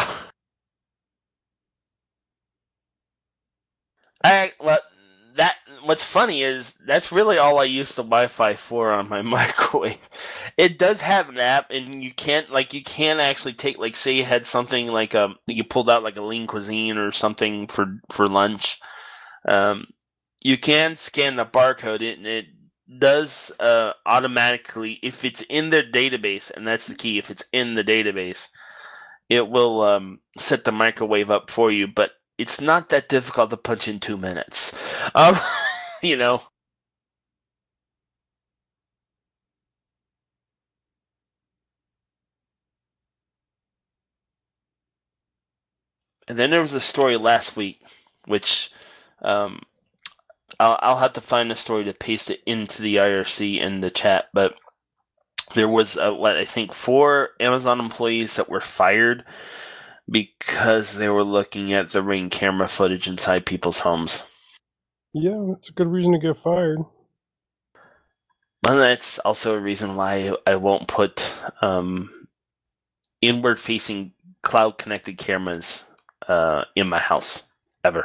I well that what's funny is that's really all I use the Wi-Fi for on my microwave. It does have an app, and you can't like you can actually take like say you had something like um you pulled out like a lean cuisine or something for for lunch. Um, you can scan the barcode and it does uh, automatically if it's in their database, and that's the key. If it's in the database, it will um, set the microwave up for you, but it's not that difficult to punch in two minutes. Um, you know. And then there was a story last week, which um, I'll, I'll have to find a story to paste it into the I R C in the chat, but there was uh, what I think four Amazon employees that were fired because they were looking at the Ring camera footage inside people's homes.
Yeah, that's a good reason to get fired.
And that's also a reason why I won't put um, inward-facing cloud-connected cameras uh, in my house, ever.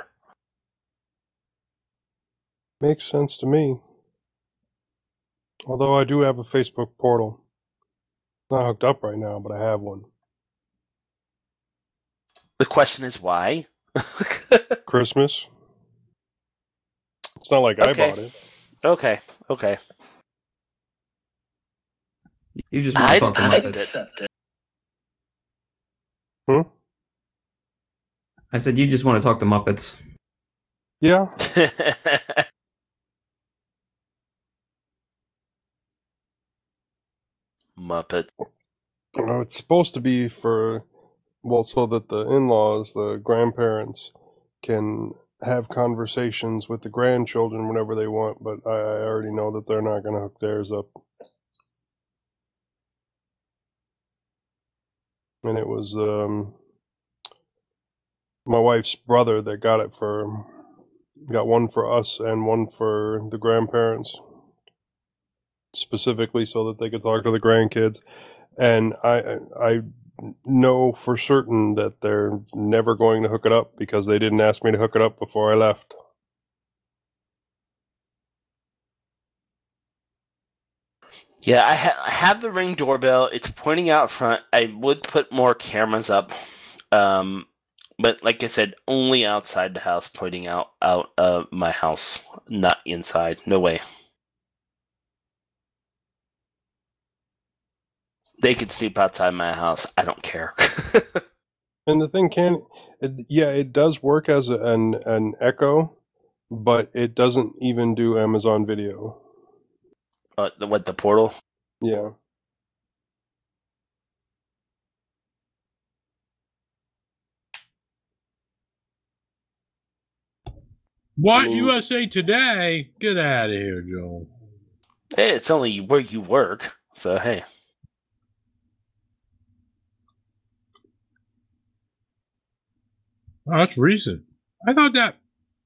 Makes sense to me. Although I do have a Facebook portal. It's not hooked up right now, but I have one.
The question is why?
Christmas. It's not like I
Okay.
bought it.
Okay, okay.
You just want to
I'd,
talk to
I'd
Muppets.
accept it.
Hmm?
I said you just want to talk to Muppets.
Yeah.
Muppet.
Uh, it's supposed to be for, well, so that the in-laws, the grandparents, can have conversations with the grandchildren whenever they want, but I, I already know that they're not going to hook theirs up. And it was um, my wife's brother that got it for, got one for us and one for the grandparents, specifically so that they could talk to the grandkids. And I I know for certain that they're never going to hook it up because they didn't ask me to hook it up before I left.
Yeah, I, ha- I have the Ring doorbell. It's pointing out front. I would put more cameras up, um, but like I said, only outside the house, pointing out out of my house, not inside. No way. They could sleep outside my house. I don't care.
And the thing can, it, yeah, it does work as a, an an Echo, but it doesn't even do Amazon Video.
uh, the, what the portal?
Yeah.
What
I mean-
U S A Today? Get out of here, Joel.
Hey, it's only where you work, so hey.
Oh, that's recent. I thought that.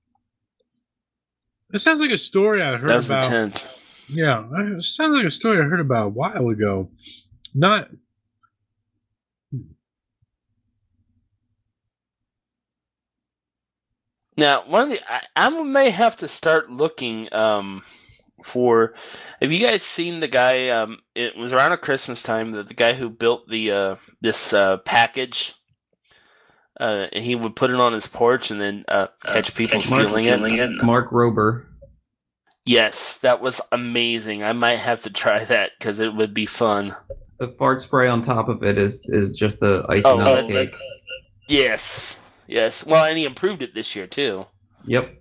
It sounds like a story I heard
That was
about.
the tenth.
Yeah, it sounds like a story I heard about a while ago. Not.
Now, one of the I, I may have to start looking um for. Have you guys seen the guy? Um, it was around a Christmas time that the guy who built the uh this uh package. Uh, and he would put it on his porch and then uh, catch people stealing it.
Mark Rober.
Yes, that was amazing. I might have to try that because it would be fun.
The fart spray on top of it is is just the icing
Oh,
on
that-
the cake.
Yes, yes. Well, and he improved it this year too.
Yep.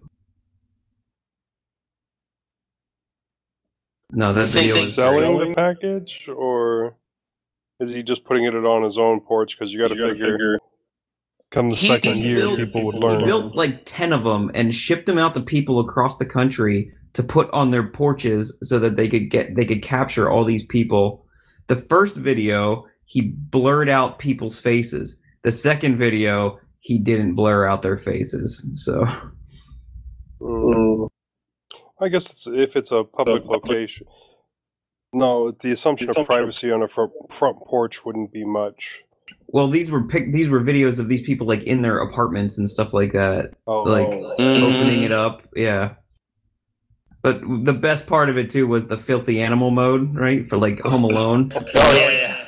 No, that
The thing
video
is
was
Selling the package, or is he just putting it on his own porch? Because you got to figure, come the
He-
second
he
year,
built-
people would
He
learn.
built like ten of them and shipped them out to people across the country to put on their porches so that they could get they could capture all these people. The first video, he blurred out people's faces. The second video, he didn't blur out their faces. So
Mm. I guess it's, if it's a public location. No, the assumption of privacy on a front, front porch wouldn't be much.
well, these were pic- these were videos of these people like in their apartments and stuff like that,
Oh,
like
Mhm.
opening it up. Yeah. But the best part of it too was the filthy animal mode, right? For like Home Alone.
Oh yeah.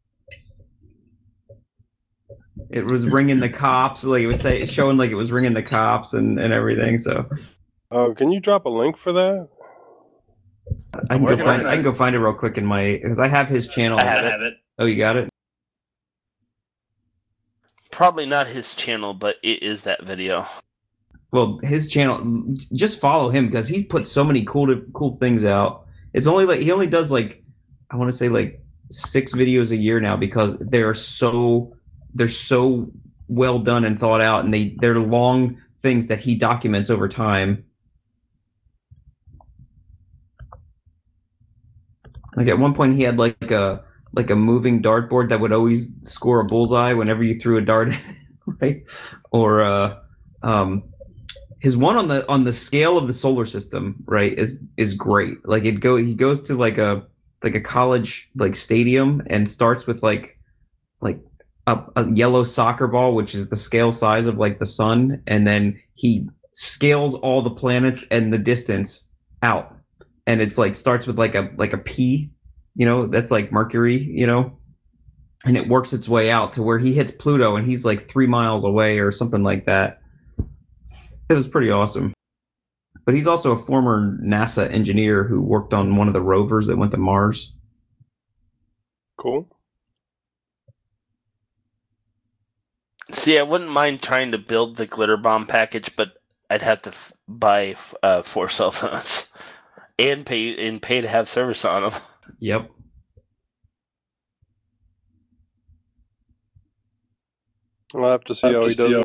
It was ringing the cops, like it was say, showing like it was ringing the cops and, and everything. So
Oh, can you drop a link for that?
I can go
working
find
on
I can go find it real quick in my because I have his channel.
I have it.
Oh, you got it?
Probably not his channel, but it is that video.
Well, his channel. Just follow him because he's put so many cool cool things out. It's only like he only does like I want to say like six videos a year now because they're so they're so well done and thought out, and they they're long things that he documents over time. Like at one point, he had like a like a moving dartboard that would always score a bullseye whenever you threw a dart, right? Or uh, um, his one on the on the scale of the solar system, right, is is great. Like it go he goes to like a like a college like stadium and starts with like like a, a yellow soccer ball, which is the scale size of like the sun, and then he scales all the planets and the distance out. And it's like starts with like a like a P, you know, that's like Mercury, you know, and it works its way out to where he hits Pluto and he's like three miles away or something like that. It was pretty awesome. But he's also a former NASA engineer who worked on one of the rovers that went to Mars.
Cool.
See, I wouldn't mind trying to build the glitter bomb package, but I'd have to f- buy uh, four cell phones and pay and pay to have service on them.
Yep.
I'll have to see how he does it.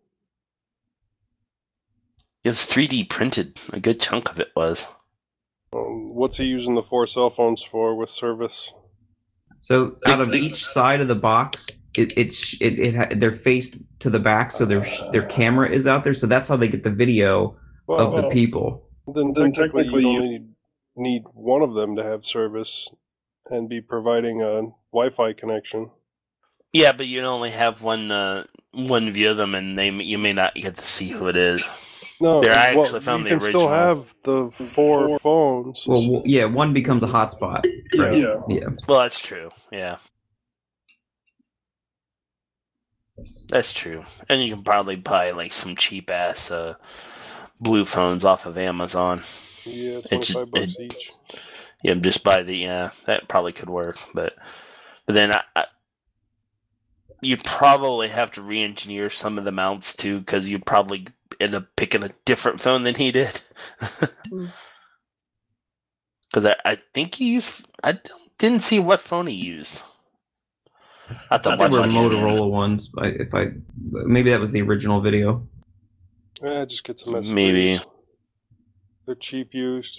It was three D printed. A good chunk of it was.
Um, what's he using the four cell phones for with service?
So out of each side of the box, it it sh- it, it ha- they're faced to the back, so their sh- their camera is out there. So that's how they get the video
Well,
of the people.
Then, then technically you only need, need one of them to have service and be providing a Wi-Fi connection.
Yeah, but you only have one uh, one view of them, and they you may not get to see who it is.
No,
There, I
well,
actually found
you
the
can still
original.
have the four phones.
Well, w- yeah, one becomes a hotspot. Right.
Yeah.
Yeah.
Well, that's true. Yeah. That's true. And you can probably buy like some cheap ass uh, blue phones off of Amazon.
Yeah,
It
twenty
ju-
five bucks
it-
each.
Yeah, just buy the yeah. That probably could work, but but then I, I you probably have to re-engineer some of the mounts too, because you'd probably end up picking a different phone than he did. Because I, I think he used I don't- didn't see what phone he used. I
I thought they
watch
were
it again.
Motorola ones. I, if I maybe that was the original video.
Yeah, just get some S threes.
Maybe.
They're cheap used.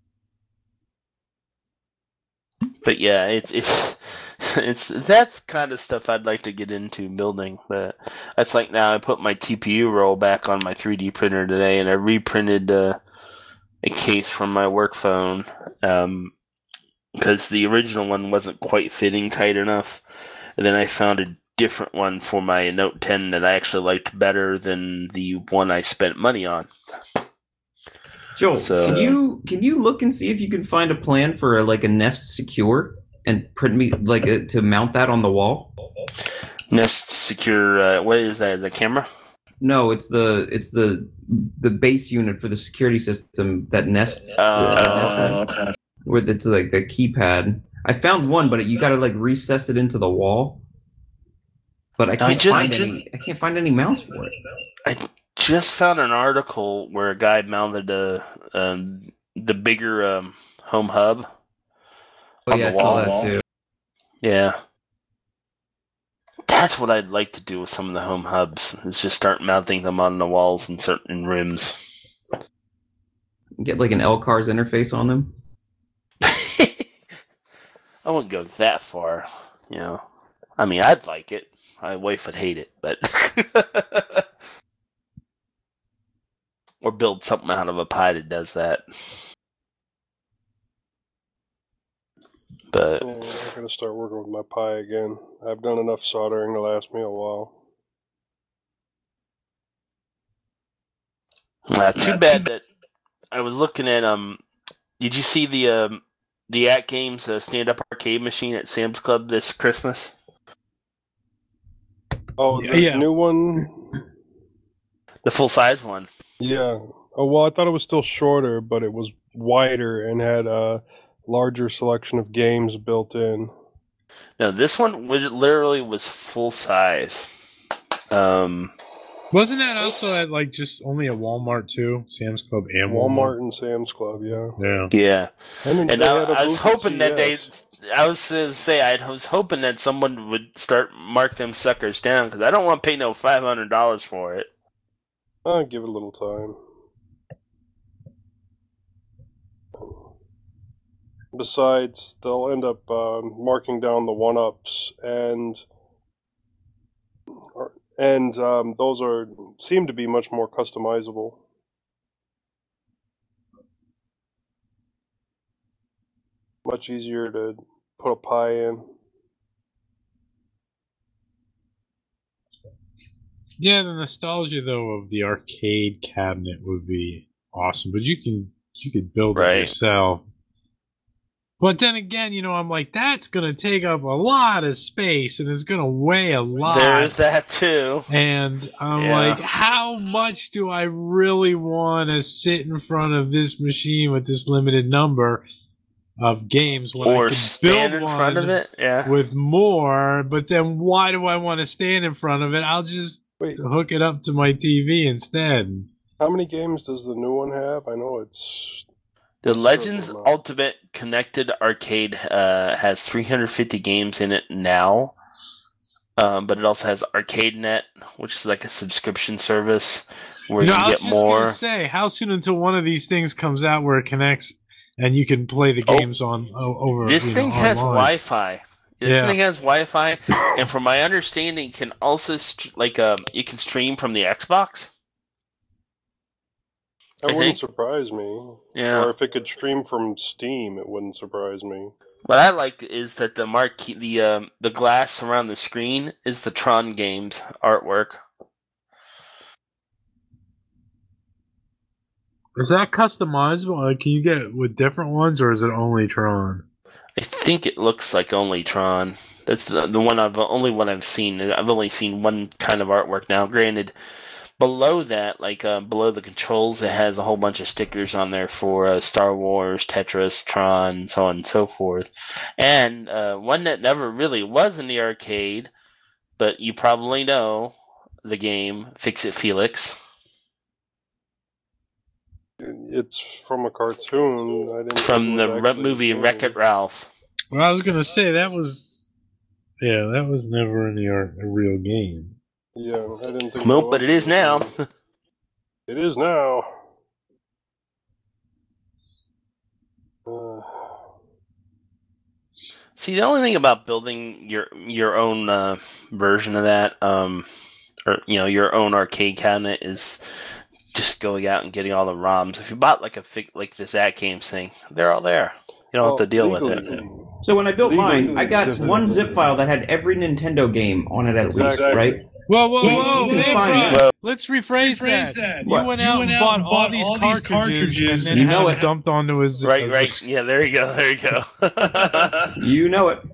But yeah, it's it's it's that's kind of stuff I'd like to get into building. But it's like now I put my T P U roll back on my three D printer today, and I reprinted uh, a case from my work phone um, because the original one wasn't quite fitting tight enough. And then I found a different one for my Note ten that I actually liked better than the one I spent money on.
Joel,
So-
can you can you look and see if you can find a plan for a, like a Nest Secure and print me like a, to mount that on the wall?
Nest Secure, uh, what is that? Is that camera?
No, it's the it's the the base unit for the security system that Nest,
Uh,
that Nest has, where it's like the keypad. I found one, but you got to like recess it into the wall. But I can't
just-
find
I just-
any. I can't find any mounts for it.
I just found an article where a guy mounted a um, the bigger um, home hub.
Oh
on
yeah, I
the
saw
wall.
that too.
Yeah. That's what I'd like to do with some of the home hubs, is just start mounting them on the walls and certain rims.
Get like an L CARS interface on them.
I wouldn't go that far, you know. I mean, I'd like it. My wife would hate it, but... or build something out of a pie that does that. But...
Yeah, I gotta start working with my Pi again. I've done enough soldering to last me a while.
Uh, too bad that I was looking at um. Did you see the um the At Games uh, stand-up arcade machine at Sam's Club this Christmas?
Oh, the
Yeah.
new one?
The full size one.
Yeah. Oh, well, I thought it was still shorter, but it was wider and had a larger selection of games built in.
No, this one was literally was full size. Um,
Wasn't that also at like just only a Walmart too? Sam's Club and
Walmart and Sam's Club, yeah.
Yeah.
yeah,
And, then
and
they
I,
had a
I was
booth at
hoping that they.
C E S.
I was gonna say I was hoping that someone would start mark them suckers down, because I don't want to pay no five hundred dollars for it.
I'll give it a little time. Besides, they'll end up um, marking down the one-ups, and and um, those are seem to be much more customizable. Much easier to put a pie in.
Yeah, the nostalgia though of the arcade cabinet would be awesome, but you can you could build
Right.
it yourself. But then again, you know, I'm like, that's gonna take up a lot of space and it's gonna weigh a lot.
There's that too.
And I'm
Yeah.
like, how much do I really want to sit in front of this machine with this limited number of games when
Or
I can
stand
build
in
one
front of it. Yeah.
with more? But then why do I want to stand in front of it? I'll just
Wait,
hook it up to my T V instead.
how many games does the new one have? I know it's
The
It's
Legends
terrible amount.
Ultimate Connected Arcade uh, has three hundred fifty games in it now, um, but it also has ArcadeNet, which is like a subscription service where
You
you,
know, I was
get
just
more.
gonna say, how soon until one of these things comes out where it connects and you can play the
Oh,
games on o- over?
This
you
thing
know,
has
online.
Wi-Fi. This
Yeah.
thing has Wi-Fi, and from my understanding, can also st- like um, you can stream from the Xbox.
that
I
wouldn't
think-
surprise me.
Yeah.
Or if it could stream from Steam, it wouldn't surprise me.
What I like is that the marquee, the um, the glass around the screen is the Tron Games artwork.
Is that customizable? Like, can you get with different ones, or is it only Tron?
I think it looks like only Tron. That's the, the one I've only one I've seen. I've only seen one kind of artwork now. Granted, below that, like uh, below the controls, it has a whole bunch of stickers on there for uh, Star Wars, Tetris, Tron, so on and so forth. And uh, one that never really was in the arcade, but you probably know the game Fix-It Felix.
It's from a cartoon. I didn't
From
think it
the
was
re-
actually
movie
a game.
Wreck-It Ralph.
Well, I was gonna say that was, yeah, that was never in the art a real game.
Yeah, I didn't think.
Nope, but it is now.
It is now. Uh,
See, the only thing about building your your own uh, version of that, um, or you know, your own arcade cabinet is just going out and getting all the ROMs. If you bought like a fig, like this At Games thing, they're all there. You don't
well,
have to deal
legally,
with it.
So when I built
Legally,
mine, I got
it's
one zip
different.
file that had every Nintendo game on it at least,
Exactly.
right?
Whoa, whoa,
You-
whoa!
you can
Hey,
find
bro,
it.
let's rephrase, that.
What?
You went out and bought all these cartridges, and then
You know
had
it.
them dumped onto his.
Right,
his-
right. Yeah, there you go. There you go.
You know it.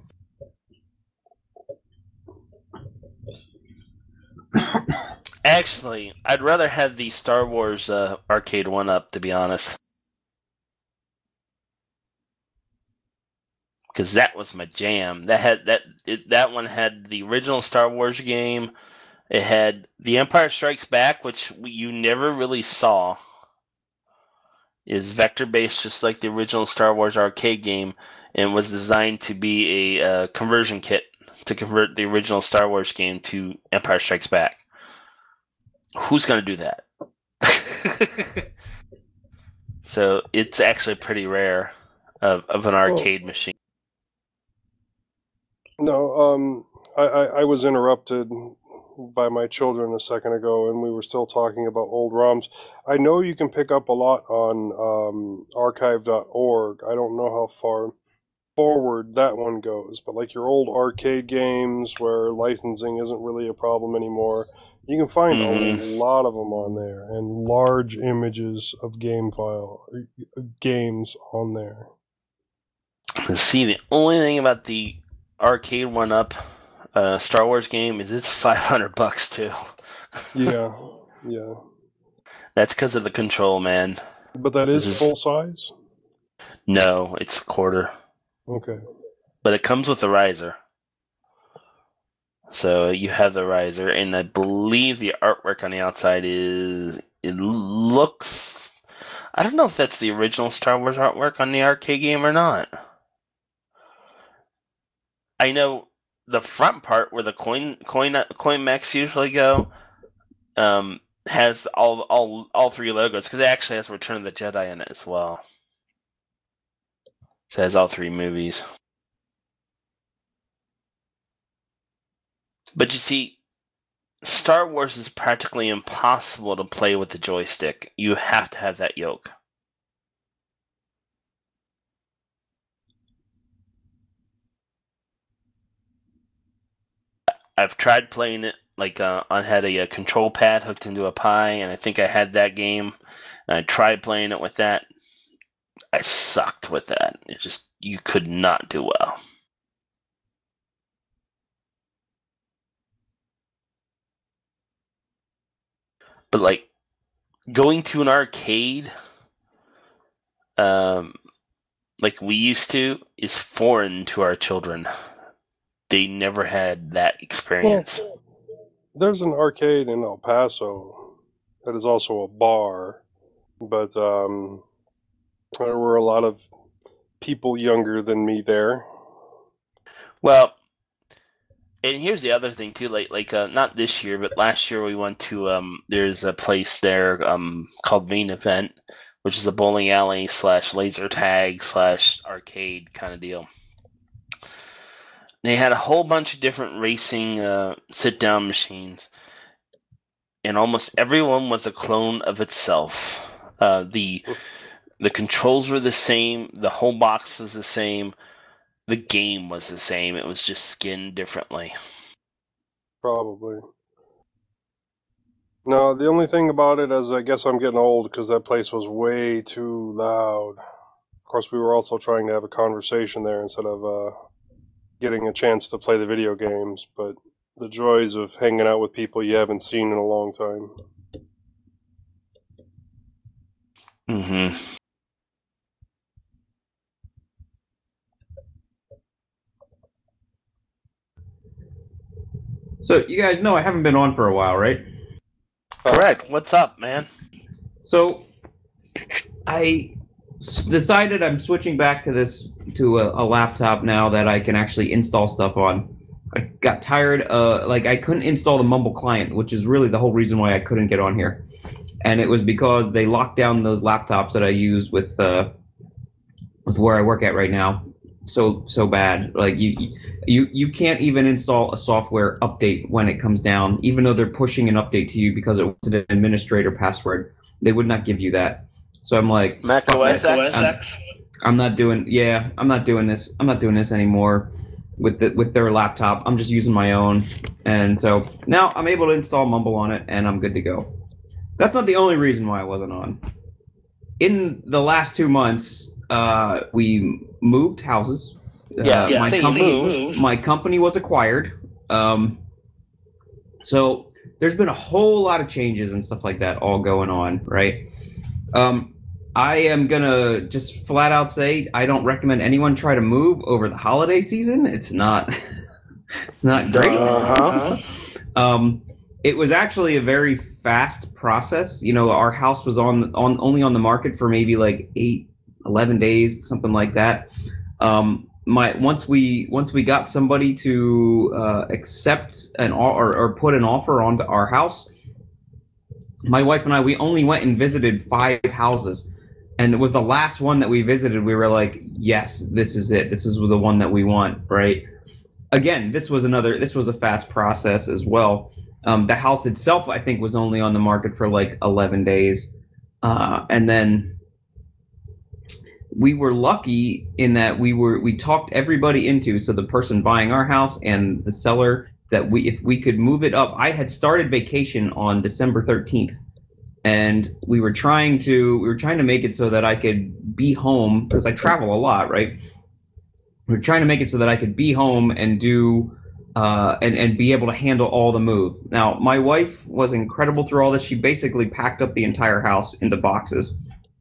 Actually, I'd rather have the Star Wars uh, arcade one up, to be honest. Because that was my jam. That had that it, that one had the original Star Wars game. It had The Empire Strikes Back, which we, you never really saw. Is vector based, just like the original Star Wars arcade game, and was designed to be a uh, conversion kit to convert the original Star Wars game to Empire Strikes Back. Who's gonna do that? So it's actually pretty rare of, of an arcade machine.
No, um, I, I, I was interrupted by my children a second ago, and we were still talking about old ROMs. I know you can pick up a lot on um, archive dot org. I don't know how far forward that one goes, but like your old arcade games where licensing isn't really a problem anymore, you can find
Mhm.
a lot of them on there, and large images of game file games on there.
See, the only thing about the arcade one up uh, Star Wars game is it's five hundred bucks too.
Yeah, yeah.
That's because of the control, man.
But that is
This is-
full size?
No, it's quarter.
Okay.
But it comes with the riser. So you have the riser, and I believe the artwork on the outside is, it looks, I don't know if that's the original Star Wars artwork on the arcade game or not. I know the front part where the coin coin coin mechs usually go um, has all all all three logos, because it actually has Return of the Jedi in it as well. So it has all three movies. But you see, Star Wars is practically impossible to play with the joystick. You have to have that yoke. I've tried playing it, like uh, I had a, a control pad hooked into a Pi, and I think I had that game. And I tried playing it with that. I sucked with that. It just, you could not do well. But like going to an arcade, um, like we used to, is foreign to our children. They never had that experience.
There's an arcade in El Paso that is also a bar, but um, there were a lot of people younger than me there.
Well, and here's the other thing too. Like, like uh, not this year, but last year we went to. Um, there's a place there um, called Main Event, which is a bowling alley slash laser tag slash arcade kind of deal. They had a whole bunch of different racing uh, sit-down machines, and almost everyone was a clone of itself. Uh, the the controls were the same. The whole box was the same. The game was the same. It was just skinned differently.
Probably. No, the only thing about it is I guess I'm getting old because that place was way too loud. Of course, we were also trying to have a conversation there instead of uh, getting a chance to play the video games, but the joys of hanging out with people you haven't seen in a long time.
Mm-hmm.
So you guys know I haven't been on for a while, right?
Correct. What's up, man?
So I s- decided I'm switching back to this to a, a laptop now that I can actually install stuff on. I got tired. Uh, like I couldn't install the Mumble client, which is really the whole reason why I couldn't get on here, and it was because they locked down those laptops that I use with uh, with where I work at right now. So so bad. Like you you you can't even install a software update when it comes down, even though they're pushing an update to you because it was an administrator password. They would not give you that. So I'm like,
Mac
fuck
O S
this.
X.
I'm, I'm not doing. Yeah, I'm not doing this. I'm not doing this anymore with the with their laptop. I'm just using my own. And so now I'm able to install Mumble on it, and I'm good to go. That's not the only reason why I wasn't on. In the last two months, uh, we moved houses.
Yeah,
uh,
yeah,
my
say you
company,
moved.
my company was acquired. Um, so there's been a whole lot of changes and stuff like that all going on, right? Um, I am gonna just flat out say I don't recommend anyone try to move over the holiday season. It's not, it's not great.
Uh-huh.
Um, it was actually a very fast process. You know, our house was on on only on the market for maybe like eight, eleven days, something like that. Um, my once we once we got somebody to uh, accept an o- or, or put an offer onto our house, my wife and I, we only went and visited five houses, and it was the last one that we visited. We were like, yes, this is it. This is the one that we want, right? Again, this was another. This was a fast process as well. Um, the house itself, I think, was only on the market for like eleven days, uh, and then we were lucky in that we were we talked everybody into, so the person buying our house and the seller, that we if we could move it up. I had started vacation on December thirteenth, and we were trying to we were trying to make it so that I could be home because I travel a lot, right? We were trying to make it so that I could be home and do uh, and and be able to handle all the move. Now, my wife was incredible through all this. She basically packed up the entire house into boxes,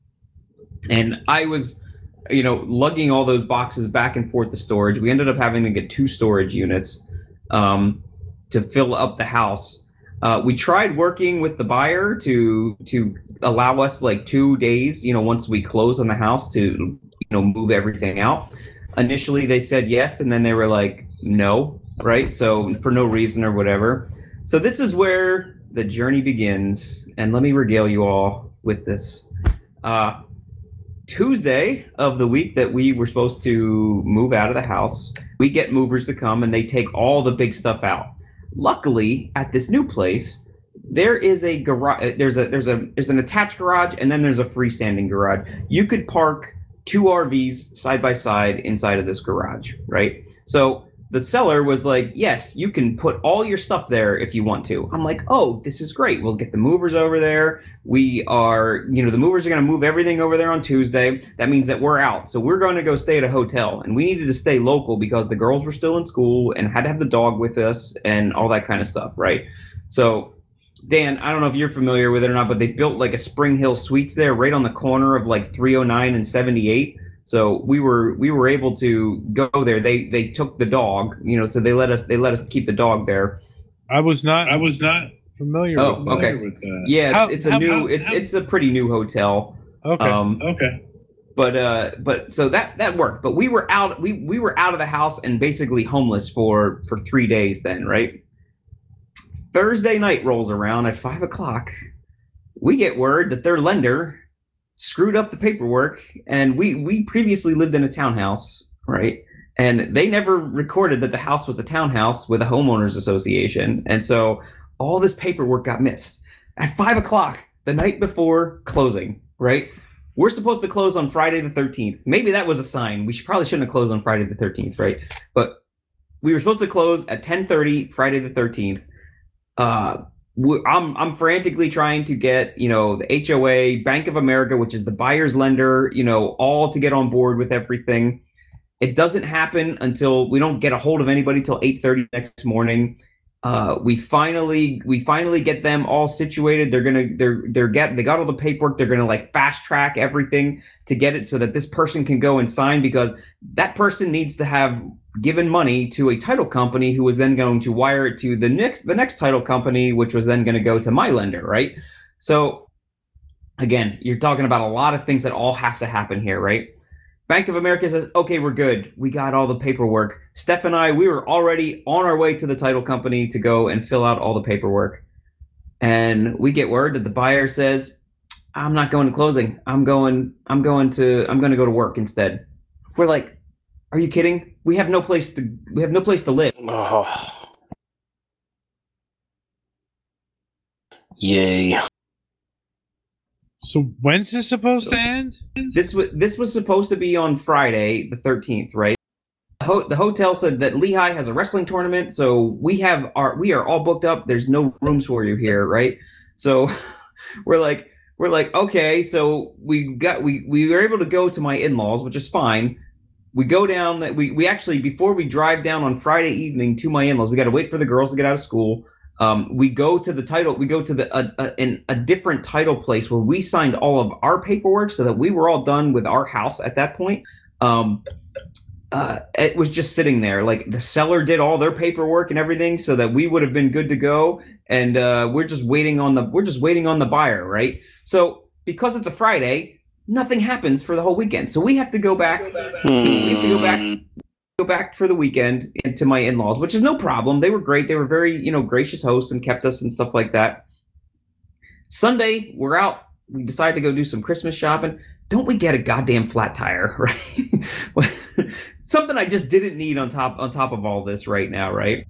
and I was, you know, lugging all those boxes back and forth to storage. We ended up having to get two storage units um, to fill up the house. Uh, we tried working with the buyer to to allow us like two days, you know, once we close on the house to, you know, move everything out. Initially, they said yes, and then they were like, no, right? So for no reason or whatever. So this is where the journey begins, and let me regale you all with this. Uh, Tuesday of the week that we were supposed to move out of the house, we get movers to come, and they take all the big stuff out. Luckily, at this new place, there is a garage. There's a there's a there's an attached garage, and then there's a freestanding garage. You could park two R Vs side by side inside of this garage, right? So the seller was like, yes, you can put all your stuff there if you want to. I'm like, oh, this is great. We'll get the movers over there. We are, you know, the movers are going to move everything over there on Tuesday. That means that we're out. So we're going to go stay at a hotel. And we needed to stay local because the girls were still in school and had to have the dog with us and all that kind of stuff, right? So, Dan, I don't know if you're familiar with it or not, but they built like a Spring Hill Suites there right on the corner of like three oh nine and seventy-eight. So we were we were able to go there. They they took the dog, you know, so they let us they let us keep the dog there.
I was not. I was not familiar.
Oh,
with,
okay.
with that.
Yeah, it's,
How-
it's a
how-
new
how-
it's
how-
it's a pretty new hotel.
Okay.
Um,
okay.
But uh, but so that that worked. But we were out we we were out of the house and basically homeless for for three days then, right? Thursday night rolls around at five o'clock. We get word that their lender screwed up the paperwork, and we we previously lived in a townhouse, right? And they never recorded that the house was a townhouse with a homeowners association, and so all this paperwork got missed at five o'clock the night before closing, right? We're supposed to close on Friday the thirteenth. Maybe that was a sign. We should probably shouldn't have closed on Friday the thirteenth, right? But we were supposed to close at ten thirty Friday the thirteenth. Uh, we're, I'm I'm frantically trying to get, you know, the H O A, Bank of America, which is the buyer's lender, you know, all to get on board with everything. It doesn't happen until we don't get a hold of anybody till eight thirty next morning. Uh, we finally we finally get them all situated. They're gonna they're they're get they got all the paperwork. They're gonna like fast track everything to get it so that this person can go and sign, because that person needs to have given money to a title company who was then going to wire it to the next the next title company, which was then going to go to my lender, right? So again, you're talking about a lot of things that all have to happen here, right? Bank of America says, okay, we're good. We got all the paperwork. Steph and I, we were already on our way to the title company to go and fill out all the paperwork. And we get word that the buyer says, I'm not going to closing. I'm going, I'm going to, I'm going to go to work instead. We're like, are you kidding? We have no place to, we have no place to live.
Oh. Yay.
So when's this supposed to end?
This was this was supposed to be on Friday, the thirteenth, right? The, ho- the hotel said that Lehigh has a wrestling tournament, so we have our we are all booked up. There's no rooms for you here, right? So we're like we're like okay, so we got we we were able to go to my in-laws, which is fine. We go down that we we actually before we drive down on Friday evening to my in-laws, we got to wait for the girls to get out of school. Um, we go to the title, we go to the a, a, in a different title place where we signed all of our paperwork so that we were all done with our house at that point. Um, uh, it was just sitting there. Like the seller did all their paperwork and everything so that we would have been good to go. And uh, we're just waiting on the we're just waiting on the buyer, right? So because it's a Friday, nothing happens for the whole weekend. So we have to go back.
Hmm.
We have to go back. Go back for the weekend to my in-laws, which is no problem. They were great. They were very, you know, gracious hosts and kept us and stuff like that. Sunday, we're out. We decide to go do some Christmas shopping. Don't we get a goddamn flat tire, right? Something I just didn't need on top on top of all this right now, right?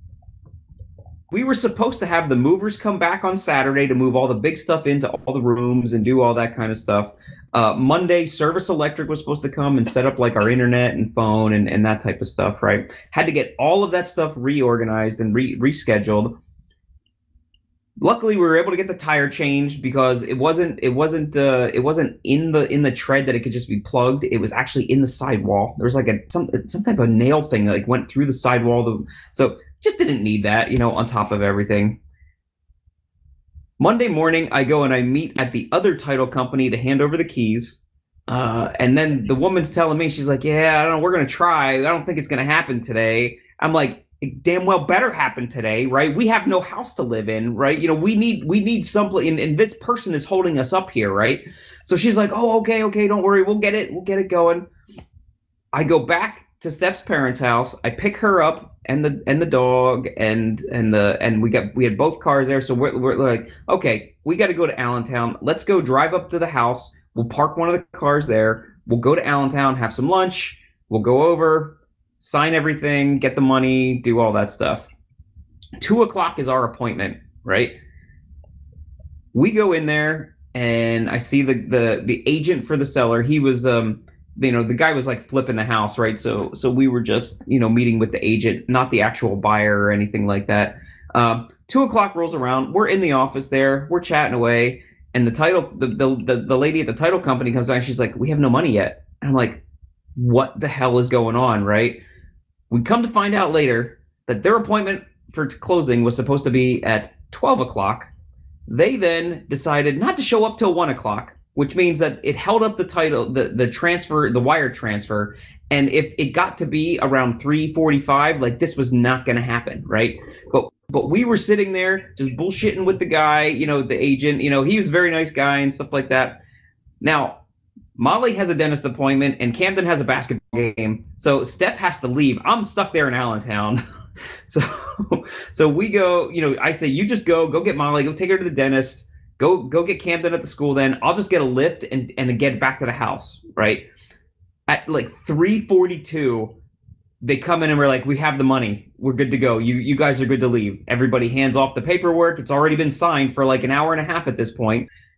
We were supposed to have the movers come back on Saturday to move all the big stuff into all the rooms and do all that kind of stuff. Uh, Monday, Service Electric was supposed to come and set up like our internet and phone and, and that type of stuff, right? Had to get all of that stuff reorganized and re- rescheduled. Luckily, we were able to get the tire changed because it wasn't it wasn't uh, it wasn't in the in the tread that it could just be plugged. It was actually in the sidewall. There was like a some some type of nail thing that like went through the sidewall. So just didn't need that, you know, on top of everything. Monday morning, I go and I meet at the other title company to hand over the keys. Uh, and then the woman's telling me, she's like, yeah, I don't know, we're going to try. I don't think it's going to happen today. I'm like, it damn well better happen today, right? We have no house to live in, right? You know, we need we need something, and, and this person is holding us up here, right? So she's like, oh, okay, okay, don't worry. We'll get it. We'll get it going. I go back to Steph's parents' house. I pick her up and the and the dog and and the and we got we had both cars there. So we're, we're like, okay, we got to go to Allentown. Let's go drive up to the house. We'll park one of the cars there. We'll go to Allentown, have some lunch. We'll go over, sign everything, get the money, do all that stuff. Two o'clock is our appointment, right? We go in there and I see the the the agent for the seller. He was um. You know, the guy was like flipping the house, right? So, so we were just, you know, meeting with the agent, not the actual buyer or anything like that. Um, two o'clock rolls around. We're in the office there. We're chatting away, and the title, the the the, the lady at the title company comes back. She's like, "We have no money yet." And I'm like, "What the hell is going on?" Right? We come to find out later that their appointment for closing was supposed to be at twelve o'clock. They then decided not to show up till one o'clock. Which means that it held up the title, the, the transfer, the wire transfer. And if it got to be around three forty-five, like this was not going to happen, right? But but we were sitting there just bullshitting with the guy, you know, the agent, you know, he was a very nice guy and stuff like that. Now, Molly has a dentist appointment and Camden has a basketball game. So Steph has to leave. I'm stuck there in Allentown. so so we go, you know, I say, you just go, go get Molly, go take her to the dentist. Go go get Camden at the school then. I'll just get a lift and, and get back to the house, right? At like three forty-two, they come in and we're like, we have the money. We're good to go. You you guys are good to leave. Everybody hands off the paperwork. It's already been signed for like an hour and a half at this point.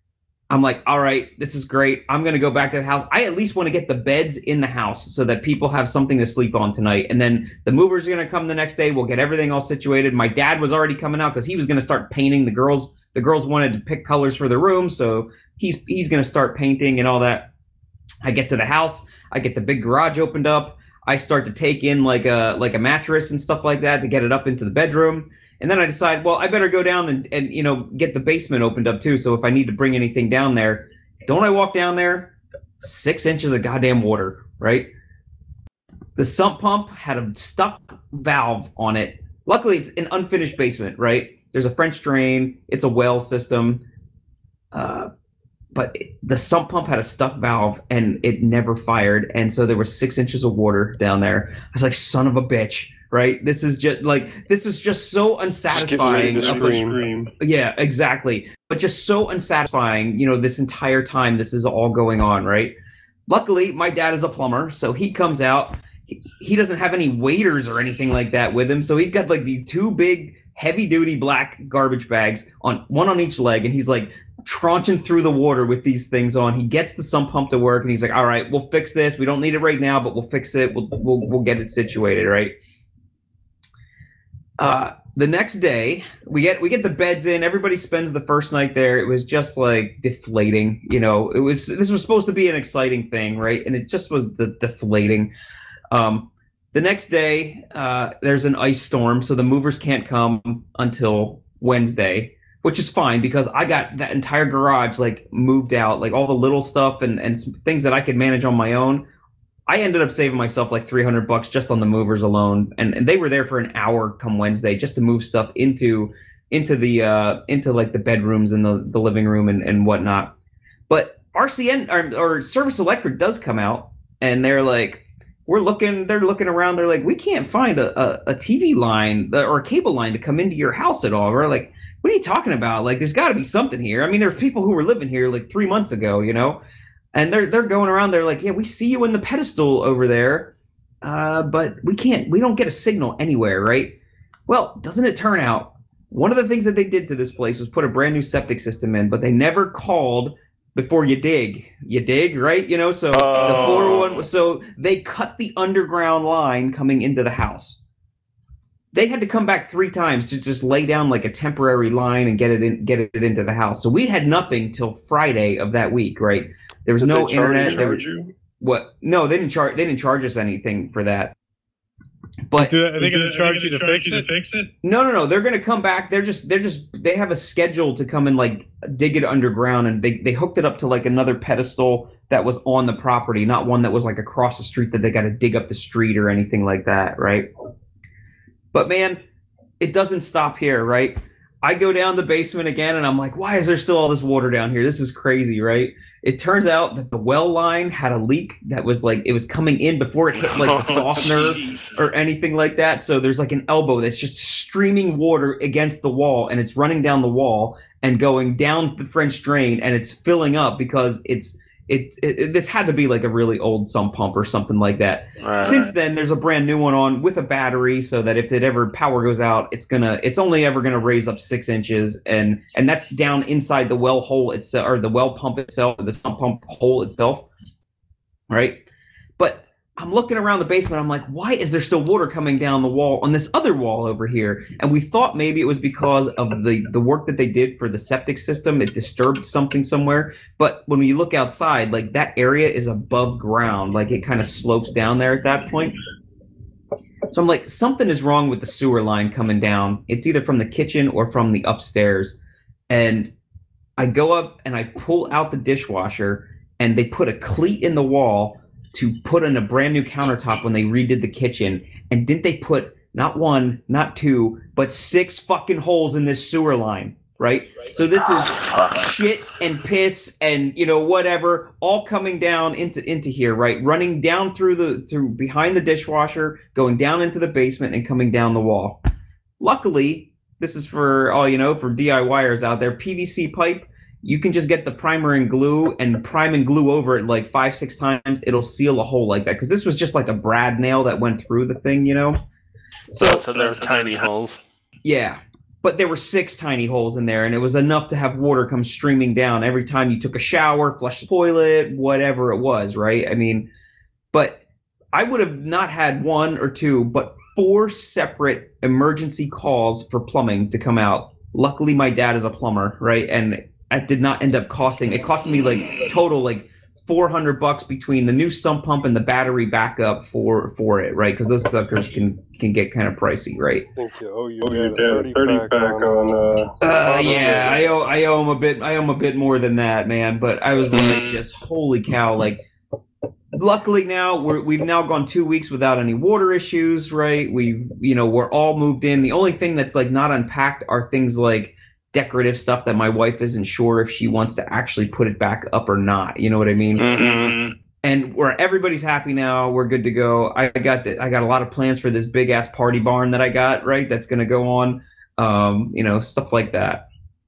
I'm like, all right, this is great. I'm going to go back to the house. I at least want to get the beds in the house so that people have something to sleep on tonight. And then the movers are going to come the next day. We'll get everything all situated. My dad was already coming out because he was going to start painting. The girls the girls wanted to pick colors for the room, so he's he's going to start painting and all that. I get to the house. I get the big garage opened up. I start to take in like a like a mattress and stuff like that to get it up into the bedroom. And then I decide, well, I better go down and, and, you know, get the basement opened up too. So if I need to bring anything down there, don't I walk down there? Six inches of goddamn water, right? The sump pump had a stuck valve on it. Luckily, it's an unfinished basement, right? There's a French drain. It's a well system. Uh, but it, the sump pump had a stuck valve and it never fired. And so there was six inches of water down there. I was like, son of a bitch. Right, this is just like this was just so unsatisfying.
Just scream.
Yeah, exactly. But just so unsatisfying. You know, this entire time this is all going on. Right. Luckily, my dad is a plumber, so he comes out. He, he doesn't have any waiters or anything like that with him, so he's got like these two big, heavy-duty black garbage bags on one on each leg, and he's like tranching through the water with these things on. He gets the sump pump to work, and he's like, "All right, we'll fix this. We don't need it right now, but we'll fix it. We'll we'll, we'll get it situated." Right. Uh, the next day we get we get the beds in. Everybody spends the first night there. It was just like deflating, you know. It was this was supposed to be an exciting thing, right? And it just was de- deflating. Um, the next day, uh, there's an ice storm, so the movers can't come until Wednesday, which is fine because I got that entire garage like moved out, like all the little stuff and and some things that I could manage on my own. I ended up saving myself like three hundred bucks just on the movers alone. And, and they were there for an hour come Wednesday just to move stuff into into the uh, into like the bedrooms and the, the living room and, and whatnot. But R C N or, or Service Electric does come out and they're like, we're looking, they're looking around. They're like, we can't find a, a, a T V line or a cable line to come into your house at all. We're like, what are you talking about? Like, there's got to be something here. I mean, there's people who were living here like three months ago, you know? And they're they're going around. They're like, yeah, we see you in the pedestal over there, uh, but we can't. We don't get a signal anywhere, right? Well, doesn't it turn out one of the things that they did to this place was put a brand new septic system in, but they never called before you dig. You dig, right? You know, so
Oh.
the four oh one. So they cut the underground line coming into the house. They had to come back three times to just lay down like a temporary line and get it in, get it into the house. So we had nothing till Friday of that week, right? There was
Did
no
they charge,
internet. There
charge
was,
you?
what? No, they didn't charge. They didn't charge us anything for that. But
Do- Are they going to charge you to fix it?
fix it?
no, no, no. They're gonna come back. They're just, they're just, they have a schedule to come and like dig it underground, and they they hooked it up to like another pedestal that was on the property, not one that was like across the street that they got to dig up the street or anything like that, right? But man, it doesn't stop here, right? I go down the basement again, and I'm like, why is there still all this water down here? This is crazy, right? It turns out that the well line had a leak that was like, it was coming in before it hit like the softener
Jesus.
or anything like that. So there's like an elbow that's just streaming water against the wall, and it's running down the wall and going down the French drain, and it's filling up because it's it, it, it this had to be like a really old sump pump or something like that.
All
Since
right.
then, there's a brand new one on with a battery, so that if it ever power goes out, it's gonna it's only ever gonna raise up six inches, and and that's down inside the well hole itself, or the well pump itself, or the sump pump hole itself, right? But I'm looking around the basement. I'm like, why is there still water coming down the wall on this other wall over here? And we thought maybe it was because of the the work that they did for the septic system. It disturbed something somewhere. But when you look outside, like that area is above ground. Like it kind of slopes down there at that point. So I'm like, something is wrong with the sewer line coming down. It's either from the kitchen or from the upstairs. And I go up and I pull out the dishwasher, and they put a cleat in the wall to put in a brand new countertop when they redid the kitchen. And didn't they put not one, not two, but six fucking holes in this sewer line, right? So this is shit and piss and, you know, whatever, all coming down into into here, right? Running down through the through behind the dishwasher, going down into the basement and coming down the wall. Luckily, this is for all you know, for DIYers out there, P V C pipe. You can just get the primer and glue and prime and glue over it like five, six times. It'll seal a hole like that. Because this was just like a brad nail that went through the thing, you know? So,
So they're tiny holes.
yeah. but there were six tiny holes in there, and it was enough to have water come streaming down every time you took a shower, flushed the toilet, whatever it was, right? I mean, but I would have not had one or two, but four separate emergency calls for plumbing to come out. Luckily, my dad is a plumber, right? And it did not end up costing, it costed me like total like four hundred bucks between the new sump pump and the battery backup for for it, right? Because those suckers can can get kind of pricey, right?
Thank you. Oh, you
Oh,
did
you
a
did a
thirty,
thirty
pack,
pack
on.
on, uh,
Uh, yeah, I owe I owe him a bit. I owe him a bit more than that, man. But I was like, just holy cow! Like, luckily now we're we've now gone two weeks without any water issues, right? We've you know we're all moved in. The only thing that's like not unpacked are things like decorative stuff that my wife isn't sure if she wants to actually put it back up or not. You know what I mean?
Mm-hmm.
And where everybody's happy now, we're good to go. I got the, I got a lot of plans for this big ass party barn that I got, right? That's gonna go on, um, you know, stuff like that.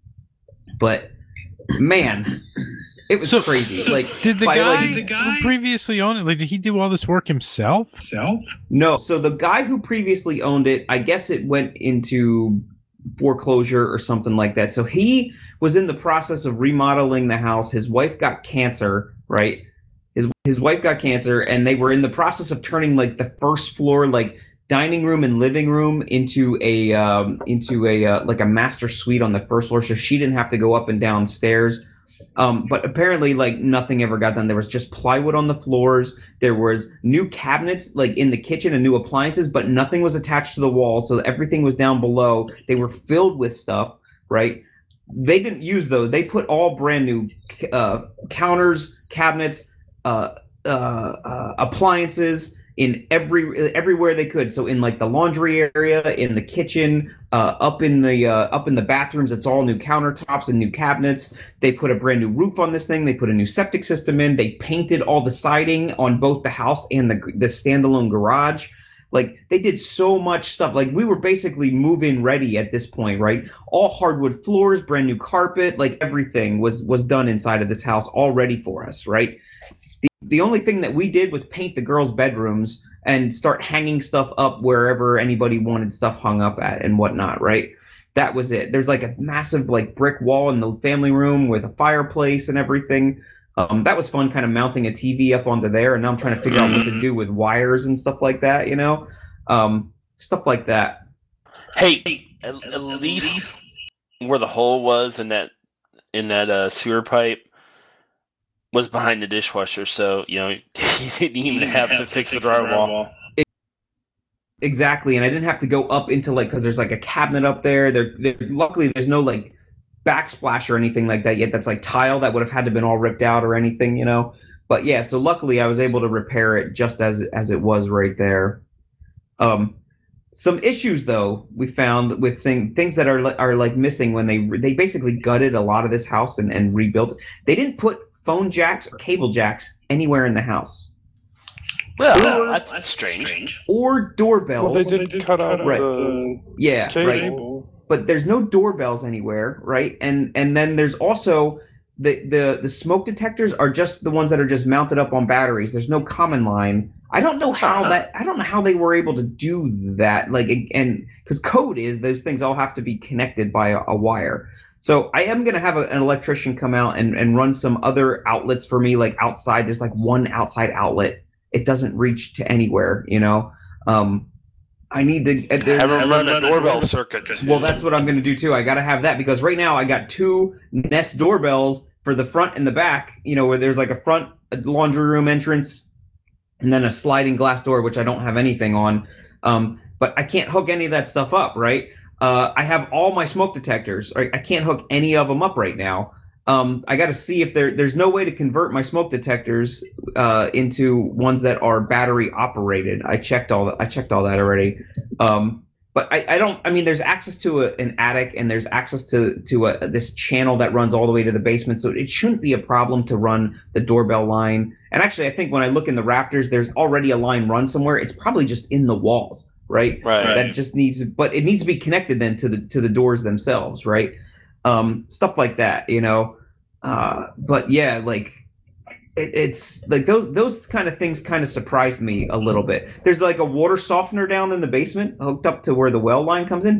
But man, it was
So-
crazy.
so
like,
Did the
by,
guy,
like,
the guy who previously owned it? Like, did he do all this work himself? Self?
no. So the guy who previously owned it, I guess it went into foreclosure or something like that. So he was in the process of remodeling the house. His wife got cancer, right? His his wife got cancer, and they were in the process of turning like the first floor, like dining room and living room, into a um, into a uh, like a master suite on the first floor, so she didn't have to go up and down stairs. Um, but apparently, like nothing ever got done. There was just plywood on the floors. There was new cabinets, like in the kitchen, and new appliances, but nothing was attached to the wall, so everything was down below. They were filled with stuff, right? They didn't use those. They put all brand new uh, counters, cabinets, uh, uh, uh, appliances in every everywhere they could. So in like the laundry area, in the kitchen, uh, up in the uh, up in the bathrooms, it's all new countertops and new cabinets. They put a brand new roof on this thing. They put a new septic system in. They painted all the siding on both the house and the the standalone garage. Like they did so much stuff. Like we were basically move-in ready at this point, right? All hardwood floors, brand new carpet, like everything was was done inside of this house all ready for us, right? The, the only thing that we did was paint the girls' bedrooms and start hanging stuff up wherever anybody wanted stuff hung up at and whatnot, right? That was it. There's like a massive like brick wall in the family room with a fireplace and everything. Um, that was fun, kind of mounting a T V up onto there, and now I'm trying to figure out what to do with wires and stuff like that, you know? Um, stuff like that.
Hey, at, at least where the hole was in that in that uh, sewer pipe was behind the dishwasher, so you know you didn't even have to fix the drywall.
Exactly, and I didn't have to go up into like because there's like a cabinet up there. There, there, luckily there's no like backsplash or anything like that yet. That's like tile that would have had to been all ripped out or anything, you know. But yeah, so luckily I was able to repair it just as as it was right there. Um, some issues though we found with saying things that are are like missing when they they basically gutted a lot of this house and and rebuilt it. They didn't put phone jacks or cable jacks anywhere in the house.
Well, or, that's, that's strange.
Or doorbells.
Well, they did cut out
right.
the
yeah,
cable.
right. But there's no doorbells anywhere, right? And and then there's also the the the smoke detectors are just the ones that are just mounted up on batteries. There's no common line. I don't know how that I don't know how they were able to do that. Like and because code is those things all have to be connected by a, a wire. So I am gonna have a, an electrician come out and, and run some other outlets for me, like outside. There's like one outside outlet. It doesn't reach to anywhere, you know. Um, I need to uh,
have them run a doorbell circuit.
Well, that's what I'm going to do too. I got to have that because right now I got two Nest doorbells for the front and the back. You know, where there's like a front laundry room entrance, and then a sliding glass door, which I don't have anything on. Um, but I can't hook any of that stuff up, right? Uh, I have all my smoke detectors. Right? I can't hook any of them up right now. Um, I got to see if there there's no way to convert my smoke detectors uh, into ones that are battery operated. I checked all that. I checked all that already. Um, but I, I don't. I mean, there's access to a, an attic and there's access to to a, this channel that runs all the way to the basement. So it shouldn't be a problem to run the doorbell line. And actually, I think when I look in the rafters, there's already a line run somewhere. It's probably just in the walls, right?
Right.
That just needs, but it needs to be connected then to the to the doors themselves, right? Um, stuff like that, you know. Uh, but yeah, like it, it's like those those kind of things kind of surprised me a little bit. There's like a water softener down in the basement hooked up to where the well line comes in, but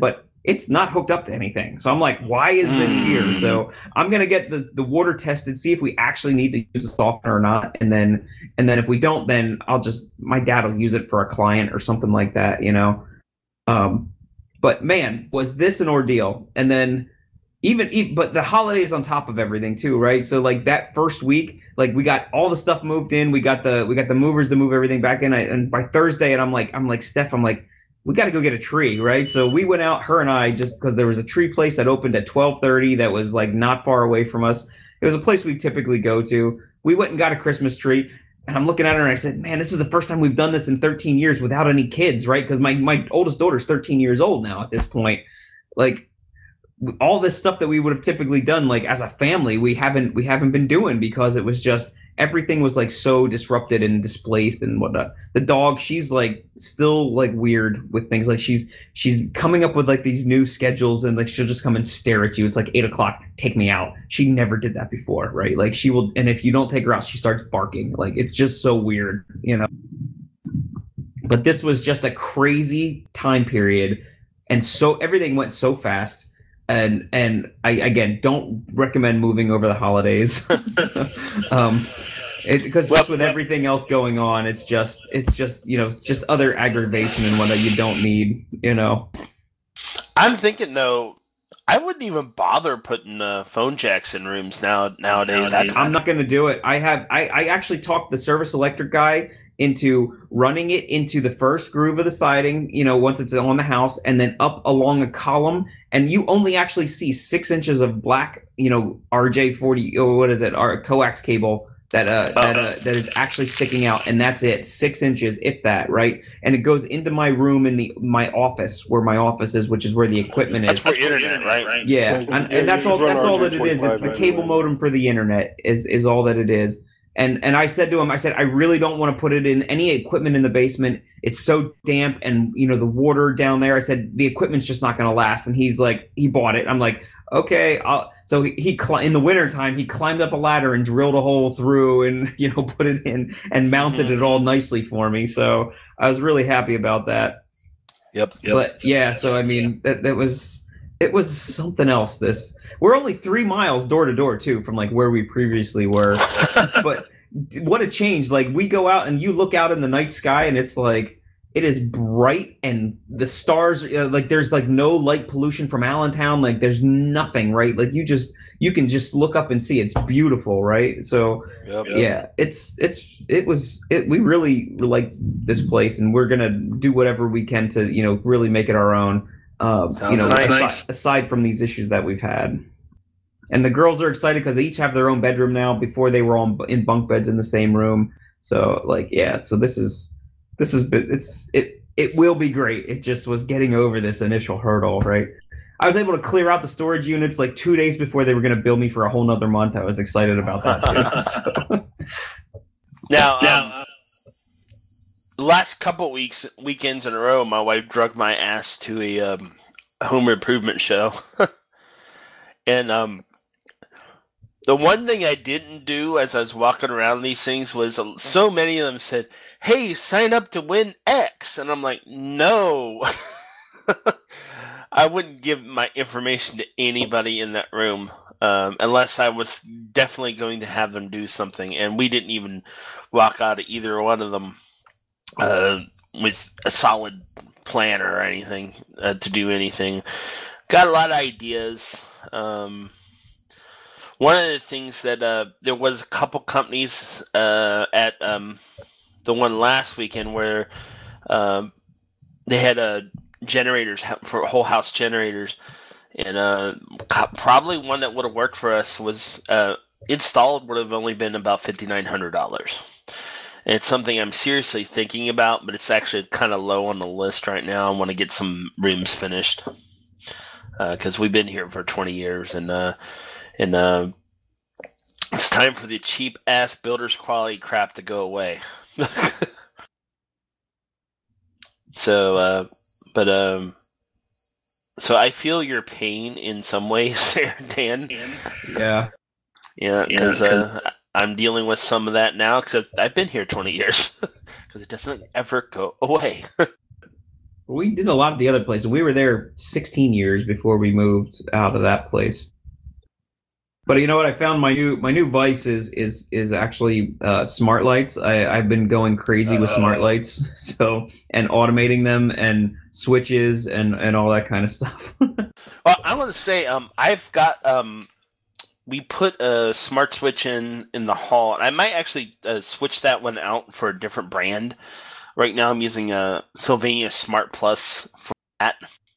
it's not hooked up to anything. So I'm like, why is this
Mm.
here? So I'm gonna get the, the water tested, see if we actually need to use a softener or not, and then and then if we don't, then I'll just my dad will use it for a client or something like that, you know. Um, but man, was this an ordeal? And then even, even but the holidays on top of everything too, right? So like that first week, like we got all the stuff moved in, we got the we got the movers to move everything back in, I, and by Thursday, and I'm like I'm like Steph, I'm like, we got to go get a tree, right? So we went out, her and I, just because there was a tree place that opened at twelve thirty that was like not far away from us. It was a place we typically go to. We went and got a Christmas tree, and I'm looking at her and I said, man, this is the first time we've done this in thirteen years without any kids, right? Because my, my oldest daughter's thirteen years old now at this point. Like all this stuff that we would have typically done, like as a family, we haven't we haven't been doing because it was just everything was like so disrupted and displaced and whatnot. The dog, she's like still like weird with things. Like she's she's coming up with like these new schedules and like she'll just come and stare at you. It's like eight o'clock, take me out. She never did that before, right? Like she will, and if you don't take her out, she starts barking. Like it's just so weird, you know. But this was just a crazy time period, and so everything went so fast. And and I again don't recommend moving over the holidays, um, because just with everything else going on, it's just it's just you know just other aggravation and whatnot you don't need, you know.
I'm thinking though, I wouldn't even bother putting uh, phone jacks in rooms now nowadays.
I, I'm not going to do it. I have I, I actually talked the service electric guy into running it into the first groove of the siding, you know, once it's on the house, and then up along a column, and you only actually see six inches of black, you know, R J forty or what is it, our coax cable that uh that uh, that is actually sticking out, and that's it, six inches, if that, right? And it goes into my room in the my office where my office is, which is where the equipment is.
That's for internet, right?
Yeah, and, and that's all. That's all that it is. It's the cable modem for the internet. Is is all that it is. And and I said to him, I said, I really don't want to put it in any equipment in the basement. It's so damp, and you know the water down there. I said the equipment's just not going to last. And he's like, he bought it. I'm like, okay. I'll, so he, he cl- in the wintertime, he climbed up a ladder and drilled a hole through, and you know put it in and mounted mm-hmm. it all nicely for me. So I was really happy about that.
Yep. yep.
But yeah, so I mean that that was. It was something else. This we're only three miles door to door too from like where we previously were, but what a change! Like we go out and you look out in the night sky and it's like it is bright and the stars. Uh, like there's like no light pollution from Allentown. Like there's nothing, right? Like you just you can just look up and see it's beautiful, right? So
yep, yep.
yeah, it's it's it was it. We really like this place, and we're gonna do whatever we can to you know really make it our own. Uh, you know,
nice.
aside, aside from these issues that we've had, and the girls are excited because they each have their own bedroom now. Before they were all in bunk beds in the same room, so like yeah. So this is this is it's it it will be great. It just was getting over this initial hurdle, right? I was able to clear out the storage units like two days before they were going to bill me for a whole nother month. I was excited about that too. So.
Now, um, the last couple weeks, weekends in a row, my wife drugged my ass to a um, home improvement show. And um, the one thing I didn't do as I was walking around these things was uh, so many of them said, hey, sign up to win X. And I'm like, no. I wouldn't give my information to anybody in that room um, unless I was definitely going to have them do something. And we didn't even walk out of either one of them Uh, with a solid plan or anything uh, to do anything. Got a lot of ideas. Um, one of the things that uh, there was a couple companies uh, at um, the one last weekend where um, they had uh, generators for whole house generators, and uh, probably one that would have worked for us was uh, installed would have only been about fifty-nine hundred dollars. It's something I'm seriously thinking about, but it's actually kind of low on the list right now. I want to get some rooms finished because uh, we've been here for twenty years, and uh, and uh, it's time for the cheap ass builder's quality crap to go away. so, uh, but um, so I feel your pain in some ways, there, Dan.
Yeah,
yeah, because. Uh, I'm dealing with some of that now because I've been here twenty years because it doesn't ever go away.
We did a lot of the other places. We were there sixteen years before we moved out of that place. But you know what? I found my new my new vice is is is actually uh, smart lights. I, I've been going crazy with smart lights, so and automating them and switches and, and all that kind of stuff.
Well, I want to say um, I've got um, we put a smart switch in in the hall, and I might actually uh, switch that one out for a different brand. Right now, I'm using a Sylvania Smart Plus for that.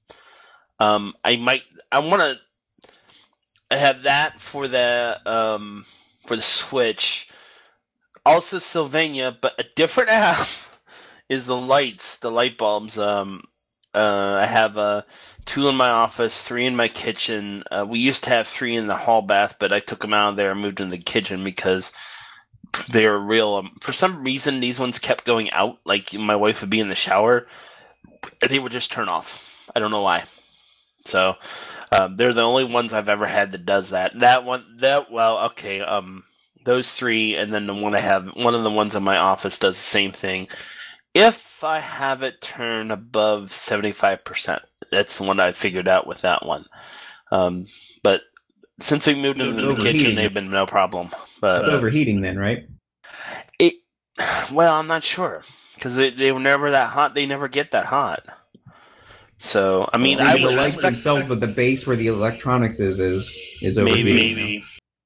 Um, I might I want to. I have that for the um, for the Switch. Also Sylvania, but a different app is the lights, the light bulbs. Um, uh, I have uh, two in my office, three in my kitchen. Uh, we used to have three in the hall bath, but I took them out of there and moved in the kitchen because they were real. Um, for some reason, these ones kept going out. Like my wife would be in the shower, and they would just turn off. I don't know why. So. Um, they're the only ones I've ever had that does that. That one, that well, okay. Um, those three, and then the one I have, one of the ones in my office does the same thing. If I have it turn above seventy-five percent, that's the one I figured out with that one. Um, but since we moved into the kitchen, they've been no problem. But
it's overheating then, right?
It, well, I'm not sure because they they were never that hot. They never get that hot. So I mean,
maybe
I
the
would
lights
expect,
themselves, but the base where the electronics is is is overheating.
maybe, maybe.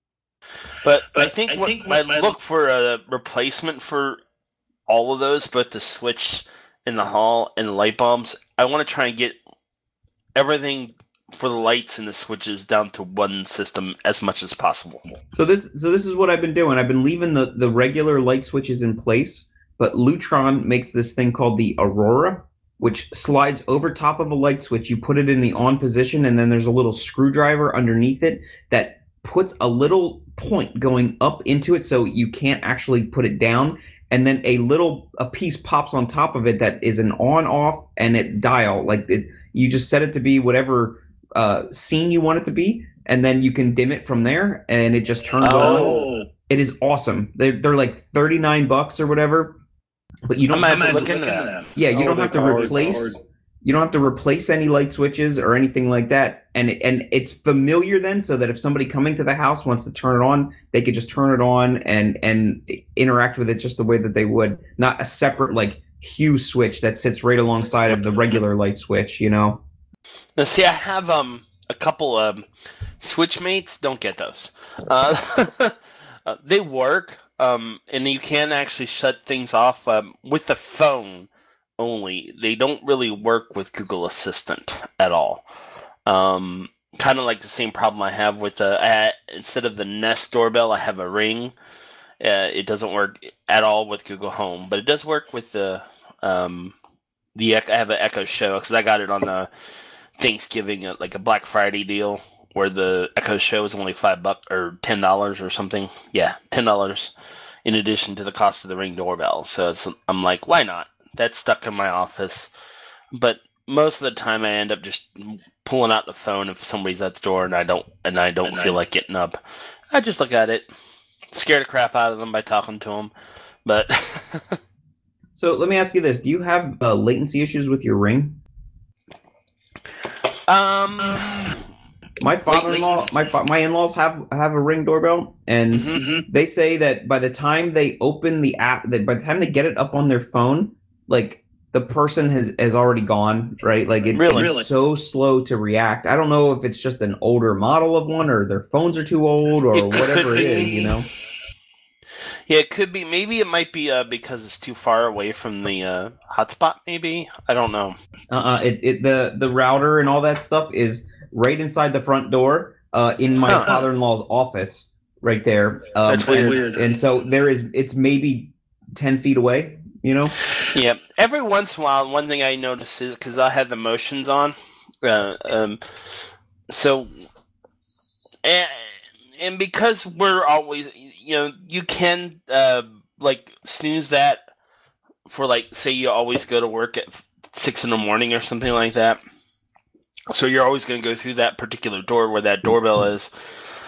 But, but I think I what think I look for a replacement for all of those, both the switch in the hall and the light bulbs. I want to try and get everything for the lights and the switches down to one system as much as possible.
So this so this is what I've been doing. I've been leaving the the regular light switches in place, but Lutron makes this thing called the Aurora, which slides over top of a light switch. You put it in the on position, and then there's a little screwdriver underneath it that puts a little point going up into it so you can't actually put it down. And then a little a piece pops on top of it that is an on-off and it dial. Like it, you just set it to be whatever uh, scene you want it to be, and then you can dim it from there, and it just turns
oh.
on. It is awesome. They're, they're like thirty-nine bucks or whatever. But you don't
I'm
have to
look into that.
Yeah, you
Oh,
don't
they're
have to
powered,
replace.
powered.
You don't have to replace any light switches or anything like that, and it, and it's familiar then, so that if somebody coming to the house wants to turn it on, they could just turn it on and and interact with it just the way that they would, not a separate like hue switch that sits right alongside of the regular light switch. You know.
Now, see, I have um a couple um switch mates. Don't get those. Uh, uh, they work. Um, and you can actually shut things off um, with the phone only. They don't really work with Google Assistant at all. Um, kind of like the same problem I have with the uh, instead of the Nest doorbell, I have a Ring. Uh, it doesn't work at all with Google Home, but it does work with the um, the I have an Echo Show because I got it on the Thanksgiving, uh, like a Black Friday deal, where the Echo Show is only five bucks or ten dollars or something. Yeah, ten dollars in addition to the cost of the Ring doorbell. So it's, I'm like, why not? That's stuck in my office. But most of the time, I end up just pulling out the phone if somebody's at the door and I don't and I don't and feel I... like getting up. I just look at it, scare the crap out of them by talking to them. But
so let me ask you this: do you have uh, latency issues with your Ring?
Um.
My father-in-law, my my in-laws have have a Ring doorbell, and
mm-hmm.
they say that by the time they open the app, that by the time they get it up on their phone, like the person has has already gone, right? Like it,
really?
it's so slow to react. I don't know if it's just an older model of one, or their phones are too old, or
it
whatever it is, you know.
Yeah, it could be. Maybe it might be uh, because it's too far away from the uh, hotspot. Maybe I don't know.
Uh-uh. It it the the router and all that stuff is right inside the front door, uh, in my
huh.
father-in-law's office, right there. Um,
That's weird.
And, and so there is, it's maybe ten feet away, you know?
Yeah. Every once in a while, one thing I notice is, because I have the motions on, uh, um, so, and, and because we're always, you know, you can, uh, like, snooze that for, like, say you always go to work at six in the morning or something like that. So you're always going to go through that particular door where that doorbell is.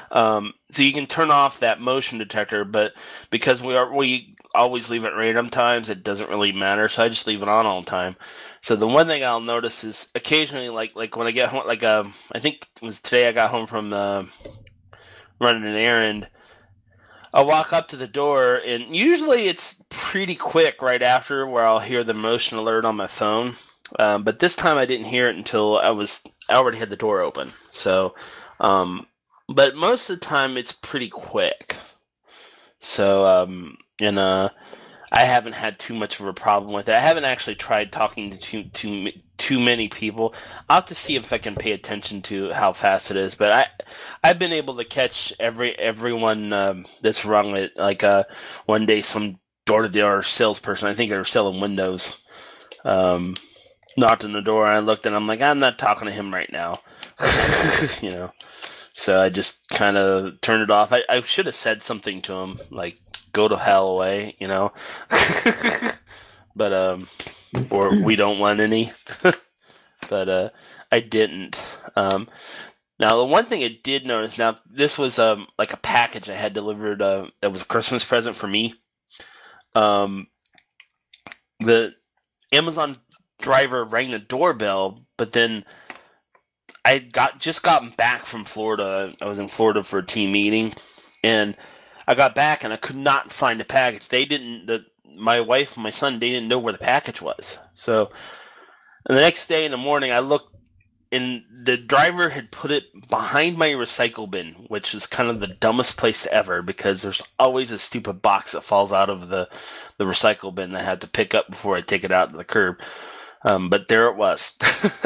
Um, so you can turn off that motion detector, but because we are we always leave it random times, it doesn't really matter. So I just leave it on all the time. So the one thing I'll notice is occasionally, like like when I get home, like um, I think it was today I got home from uh, running an errand. I'll walk up to the door, and usually it's pretty quick right after where I'll hear the motion alert on my phone. Um, but this time I didn't hear it until I was I already had the door open. So, um, but most of the time it's pretty quick. So, um, and uh, I haven't had too much of a problem with it. I haven't actually tried talking to too too too many people. I'll have to see if I can pay attention to how fast it is. But I I've been able to catch every everyone um, that's rung it. Like uh, one day, some door to door salesperson, I think they were selling windows, um, knocked on the door. And I looked and I'm like, I'm not talking to him right now. You know. So I just kind of turned it off. I, I should have said something to him, like, go to hell away, you know. But, um, or we don't want any. But uh, I didn't. Um, now, the one thing I did notice, now, this was um like a package I had delivered uh, that was a Christmas present for me. Um, the Amazon driver rang the doorbell, but then I got just gotten back from Florida. I was in Florida for a team meeting, and I got back and I could not find the package. They didn't. The my wife and my son, they didn't know where the package was. So the next day in the morning, I looked, and the driver had put it behind my recycle bin, which is kind of the dumbest place ever because there's always a stupid box that falls out of the the recycle bin that I had to pick up before I take it out to the curb. Um, but there it was.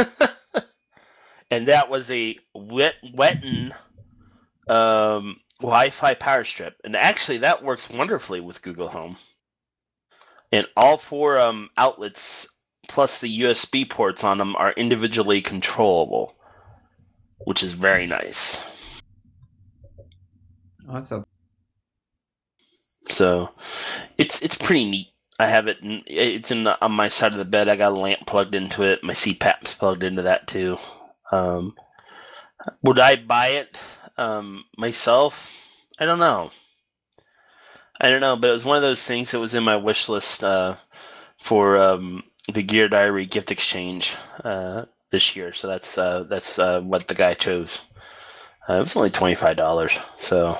And that was a wet, Wettin um, Wi-Fi power strip. And actually, that works wonderfully with Google Home. And all four um, outlets, plus the U S B ports on them, are individually controllable, which is very nice.
Oh, that sounds.
So, it's it's pretty neat. I have it. In, it's in the, on my side of the bed. I got a lamp plugged into it. My C PAP's plugged into that too. Um, would I buy it um, myself? I don't know. I don't know, but it was one of those things that was in my wish list uh, for um, the Gear Diary gift exchange uh, this year. So that's uh, that's uh, what the guy chose. Uh, it was only twenty-five dollars. So,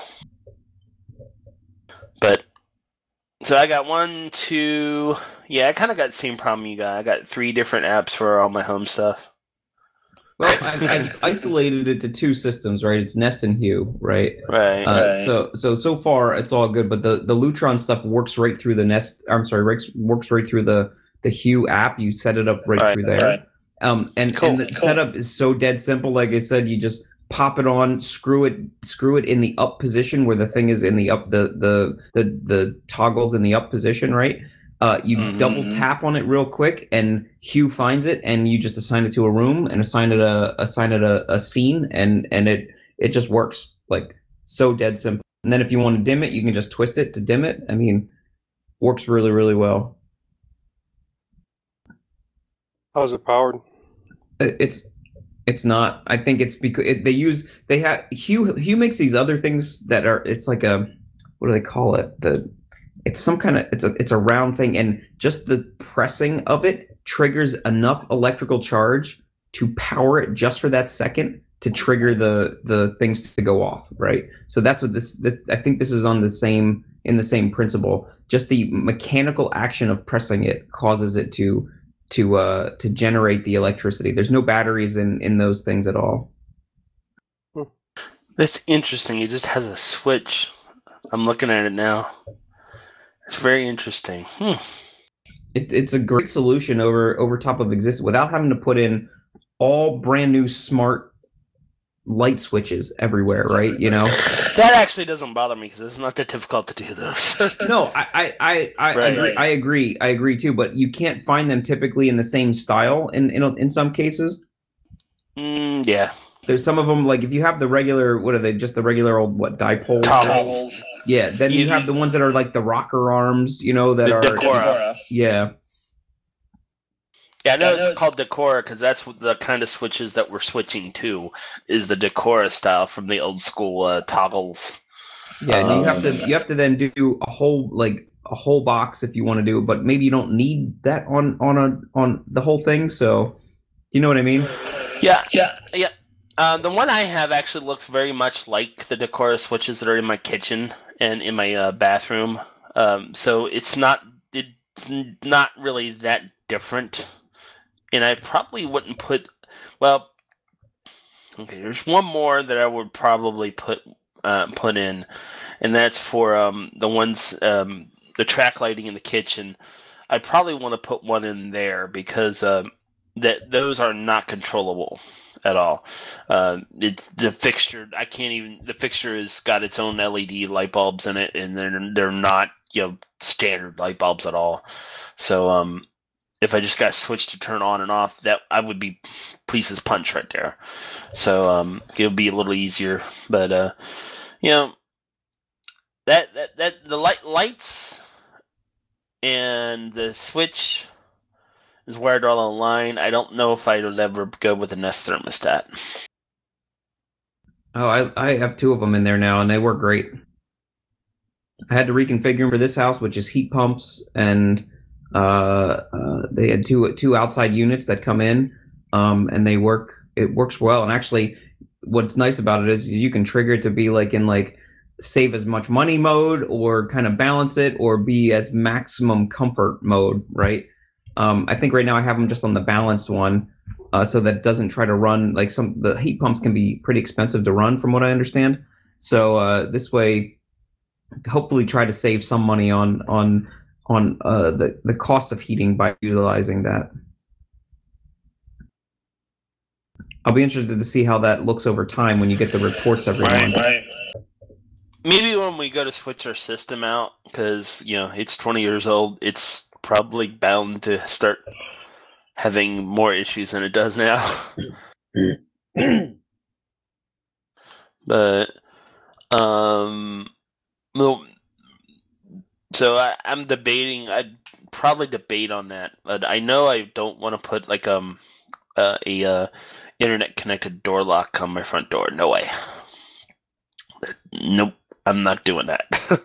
but so I got one, two. Yeah, I kind of got the same problem you got. I got three different apps for all my home stuff.
Well, I've, I've isolated it to two systems, right? It's Nest and Hue, right?
Right.
Uh,
right.
So, so so far it's all good, but the, the Lutron stuff works right through the Nest. I'm sorry, works works right through the the Hue app. You set it up right,
Right,
through there.
right.
Um, and
Cool,
and the
cool.
setup is so dead simple. Like I said, you just pop it on, screw it, screw it in the up position where the thing is in the up, the the the the toggles in the up position, right? Uh, you
Mhm.
double tap on it real quick, and Hue finds it, and you just assign it to a room and assign it a assign it a, a scene, and and it it just works like so dead simple. And then if you want to dim it, you can just twist it to dim it. I mean, works really really well.
How's it powered?
It- It's it's not. I think it's because it, they use they have Hue Hue makes these other things that are. It's like a what do they call it? The It's some kind of it's a it's a round thing, and just the pressing of it triggers enough electrical charge to power it just for that second to trigger the the things to go off, right? So that's what this, this I think this is on the same in the same principle. Just the mechanical action of pressing it causes it to to uh to generate the electricity. There's no batteries in in those things at all.
That's interesting. It just has a switch. I'm looking at it now. It's very interesting. Hmm.
It, it's a great solution over over top of existing without having to put in all brand new smart light switches everywhere, right? You know,
That actually doesn't bother me because it's not that difficult to do those.
no, I I I, I,
Right,
agree,
right.
I agree, I agree too. But you can't find them typically in the same style in in in some cases.
mm, yeah.
There's some of them like if you have the regular, what are they? Just the regular old what dipole?
Toggles.
Yeah. Then you,
You-
have the ones that are like the rocker arms, you know, that
The
are
Decora.
yeah.
Yeah, I know it's called Decora because that's what the kind of switches that we're switching to is the Decora style from the old school uh, toggles.
Yeah, and you have
Um,
to you have to then do a whole like a whole box if you want to do it, but maybe you don't need that on on a on the whole thing. So, do you know what I mean?
Yeah, yeah, yeah. Uh, the one I have actually looks very much like the Decora switches that are in my kitchen and in my uh, bathroom. Um, so it's not it's not really that different. And I probably wouldn't put. Well, okay. There's one more that I would probably put uh, put in, and that's for um, the ones um, the track lighting in the kitchen. I'd probably want to put one in there because um, that those are not controllable at all. Uh, it, the fixture, I can't even. The fixture has got its own L E D light bulbs in it, and they're they're not you know standard light bulbs at all. So um, if I just got switched to turn on and off, that I would be pleased as punch right there. So um, it would be a little easier, but uh, you know that that that the light lights and the switch is wired all online. I don't know if I would ever go with a Nest thermostat.
Oh, I I have two of them in there now, and they work great. I had to reconfigure them for this house, which is heat pumps, and uh, uh, they had two two outside units that come in, um, and they work. It works well, and actually, what's nice about it is you can trigger it to be like in like save as much money mode, or kind of balance it, or be as maximum comfort mode, right? Um, I think right now I have them just on the balanced one, uh, so that it doesn't try to run like some. The heat pumps can be pretty expensive to run, from what I understand. So uh, this way, hopefully, try to save some money on on on uh, the the cost of heating by utilizing that. I'll be interested to see how that looks over time when you get the reports every month.
Right. Maybe when we go to switch our system out, because you know it's twenty years old, it's probably bound to start having more issues than it does now. But um, well, so I, I'm debating. I'd probably debate on that, but I know I don't want to put like um uh, a uh, internet connected door lock on my front door. No way. Nope, I'm not doing that.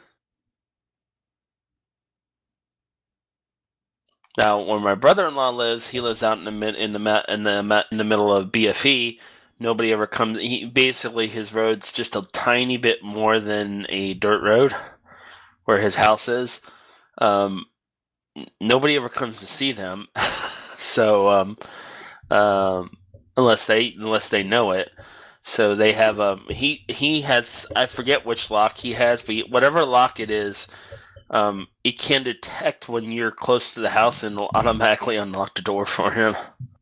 Now, where my brother-in-law lives, he lives out in the mid in the ma- in the ma- in the middle of B F E. Nobody ever comes. He basically his road's just a tiny bit more than a dirt road, where his house is. Um, nobody ever comes to see them, so um, um, unless they unless they know it. So they have um he he has I forget which lock he has, but whatever lock it is. Um, it can detect when you're close to the house and will automatically unlock the door for him.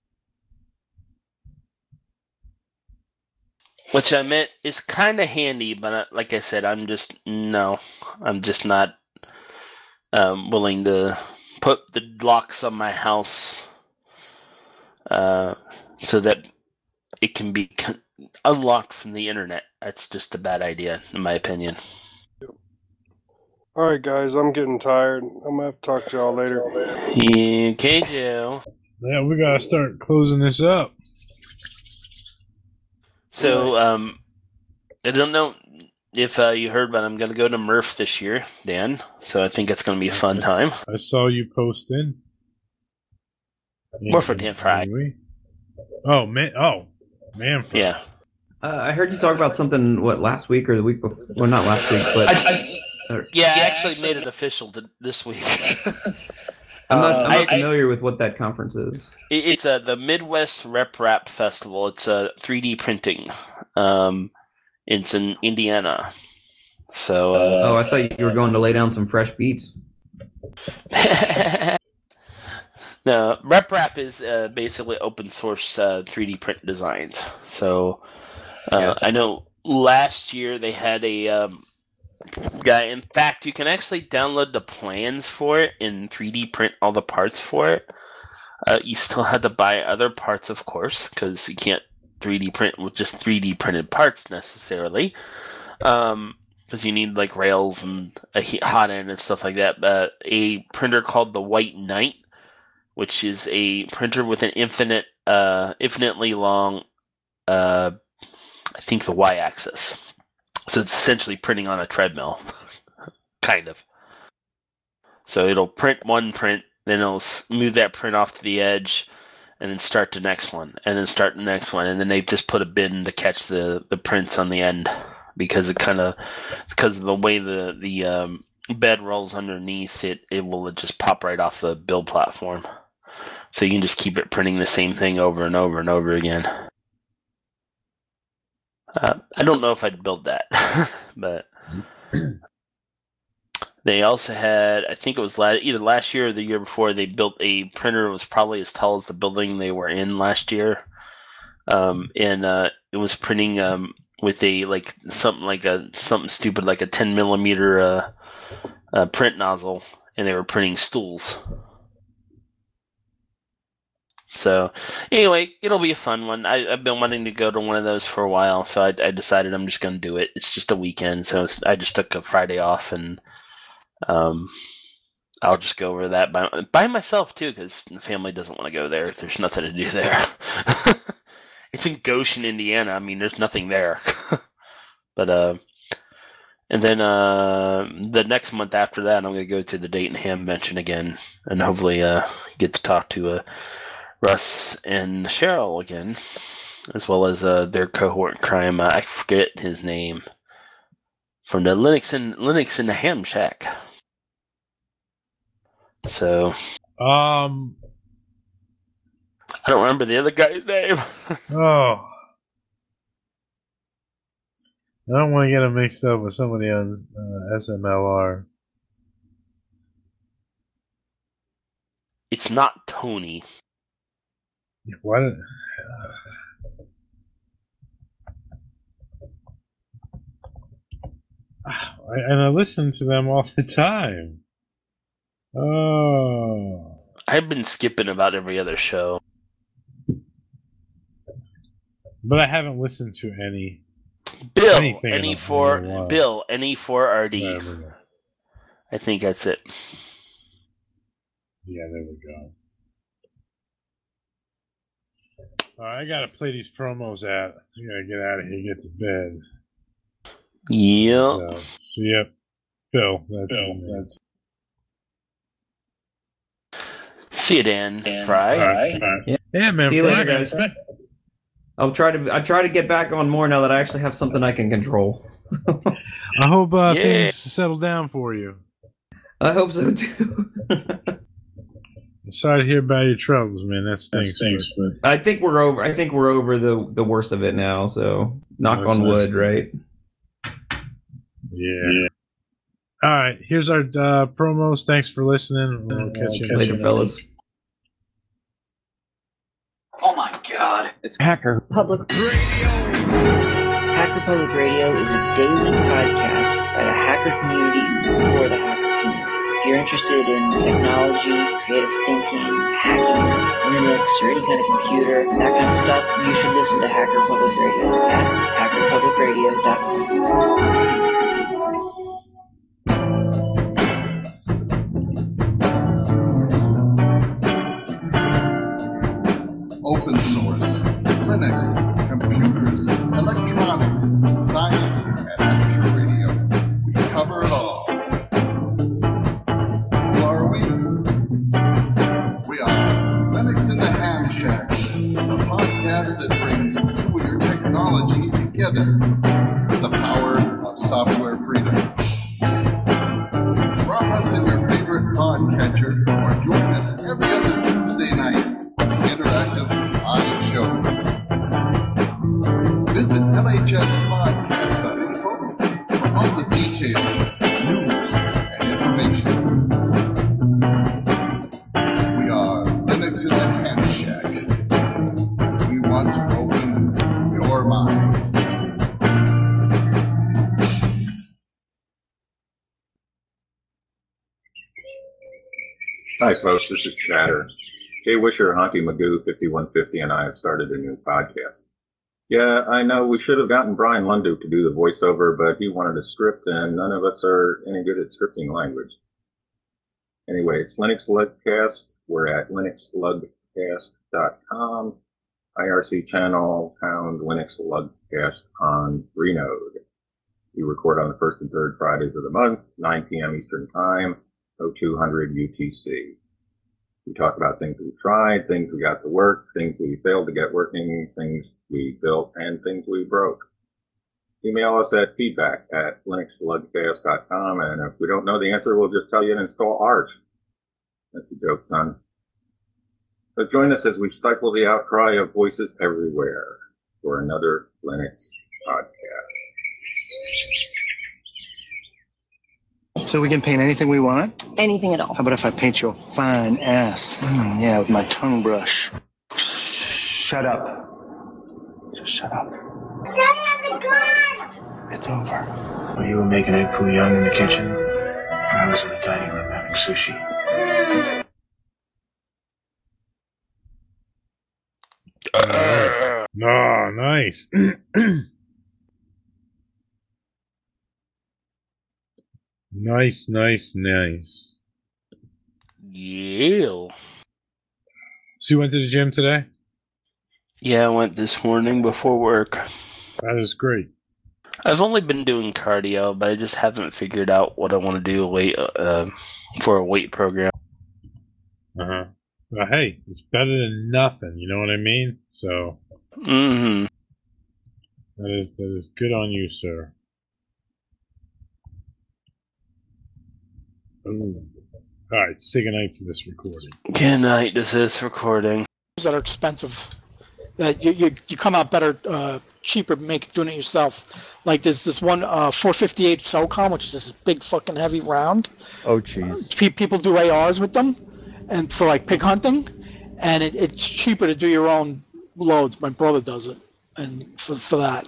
Which I meant is kind of handy, but uh, like I said, I'm just no, I'm just not um, willing to put the locks on my house uh, so that it can be con- unlocked from the internet. That's just a bad idea, in my opinion.
All right, guys, I'm getting tired. I'm gonna have to talk to y'all later.
Okay, Joe.
Yeah, we gotta start closing this up.
So, um, I don't know if uh, you heard, but I'm gonna go to Murph this year, Dan. So I think it's gonna be a fun time.
I saw you posting.
More for Dan Fry.
Oh man! Oh man!
Yeah.
Uh, I heard you talk about something. What, last week or the week before? Well, not last week, but.
I, I, Yeah, I actually made it official to, this week.
I'm not, I'm not
I,
familiar I, with what that conference is.
It's uh, the Midwest Rep Rap Festival. It's a uh, three D printing. Um, it's in Indiana. So. Uh,
oh, I thought you were going to lay down some fresh beats.
No, Rep Rap is uh, basically open source uh, three D print designs. So uh, gotcha. I know last year they had a. Um, guy. In fact, you can actually download the plans for it and three D print all the parts for it. Uh, you still had to buy other parts, of course, because you can't three D print with just three D printed parts necessarily. Um, because you need like rails and a hot end and stuff like that. But a printer called the White Knight, which is a printer with an infinite, uh, infinitely long, uh, I think the y-axis. So it's essentially printing on a treadmill, kind of. So it'll print one print, then it'll move that print off to the edge, and then start the next one, and then start the next one, and then they just put a bin to catch the, the prints on the end, because it kind of because of the way the the um, bed rolls underneath it, it will just pop right off the build platform. So you can just keep it printing the same thing over and over and over again. Uh, I don't know if I'd build that, but they also had, I think it was last, either last year or the year before, they built a printer that was probably as tall as the building they were in last year, um, and uh, it was printing um, with a like something like a something stupid like a ten millimeter uh, uh, print nozzle, and they were printing stools. So anyway, it'll be a fun one. I, I've been wanting to go to one of those for a while, so I, I decided I'm just going to do it. It's just a weekend, so it's, I just took a Friday off, and um, I'll just go over that by, by myself too, because the family doesn't want to go there. There's nothing to do there. It's in Goshen, Indiana. I mean, there's nothing there. But uh, and then uh, the next month after that, I'm going to go to the Dayton Ham Convention again, and hopefully uh, get to talk to uh, Russ and Cheryl again, as well as uh, their cohort in crime. Uh, I forget his name, from the Linux and Linux in the Ham Shack. So,
Um.
I don't remember the other guy's name.
Oh. I don't want to get him mixed up with somebody on uh, S M L R.
It's not Tony.
What? I, and I listen to them all the time. Oh.
I've been skipping about every other show.
But I haven't listened to any.
Bill,
anything in
N E
a
four,
while.
Bill, N E four R D.
There we go.
I think that's it.
Yeah, there we go. Alright, I gotta play these promos out. I gotta get out of here, get to bed.
Yep.
So, so yep. Bill, that's Bill, that's
See you, Dan. Fry.
Fry.
Yeah.
Yeah, man.
See you
Fry,
later, guys.
man.
I'll try to I try to get back on more now that I actually have something I can control.
I hope uh,
Yeah.
things settle down for you.
I hope so too.
I'm sorry to hear about your troubles, man. That stinks. but-
I think we're over. I think we're over the the worst of it now. So knock
That's
on
nice.
wood, right?
Yeah. yeah. All right. Here's our uh, promos. Thanks for listening. We'll catch you
Later, fellas.
Oh my god.
It's Hacker Public Radio. Hacker Public Radio is a daily podcast by the hacker community for the hacker community. If you're interested in technology, creative thinking, hacking, Linux, or any kind of computer, that kind of stuff, you should listen to Hacker Public Radio at hacker public radio dot com.
Open source, Linux, computers, electronics, science, and amateur radio. We cover it all. Who are we? We are Linux in the Ham Shack, a podcast that brings you and your technology together with the power of software freedom. Drop us in your favorite podcatcher or join us every other Tuesday night. Interactive live show. Visit L H S podcast dot info for all the details, news, and information. We are Linux in the Ham Shack. We want to open your mind.
Hi, folks. This is Chatter. Jay Wisher, Honky Magoo, fifty-one fifty, and I have started a new podcast. Yeah, I know we should have gotten Brian Lundu to do the voiceover, but he wanted a script, and none of us are any good at scripting language. Anyway, it's Linux Lugcast. We're at linux lugcast dot com. I R C channel, pound Linux Lugcast on Renode. We record on the first and third Fridays of the month, nine p.m. Eastern Time, oh two hundred U T C. We talk about things we tried, things we got to work, things we failed to get working, things we built, and things we broke. Email us at feedback at linux lugcast dot com, and if we don't know the answer, we'll just tell you to install Arch. That's a joke, son. So join us as we stifle the outcry of voices everywhere for another Linux podcast.
So we can paint anything we want?
Anything at all.
How about if I paint your fine ass? Mm, yeah, with my tongue brush. Shut up. Just shut up. It's over.
While you were making egg foo young in the kitchen, I was in the dining room having sushi.
No, nice. Nice, nice, nice.
Yeah.
So you went to the gym today?
Yeah, I went this morning before work.
That is great.
I've only been doing cardio, but I just haven't figured out what I want to do weight uh, for a weight program.
Uh-huh. Well, hey, it's better than nothing, you know what I mean? So,
Mm-hmm.
that is that is good on you, sir. Ooh. All right, say goodnight to this recording.
Good night to this recording.
That are expensive. That you, you you come out better, uh, cheaper, make doing it yourself. Like there's this one uh, four fifty-eight SOCOM, which is this big fucking heavy round.
Oh jeez.
Pe- people do A Rs with them, and for like pig hunting, and it, it's cheaper to do your own loads. My brother does it, and for for that.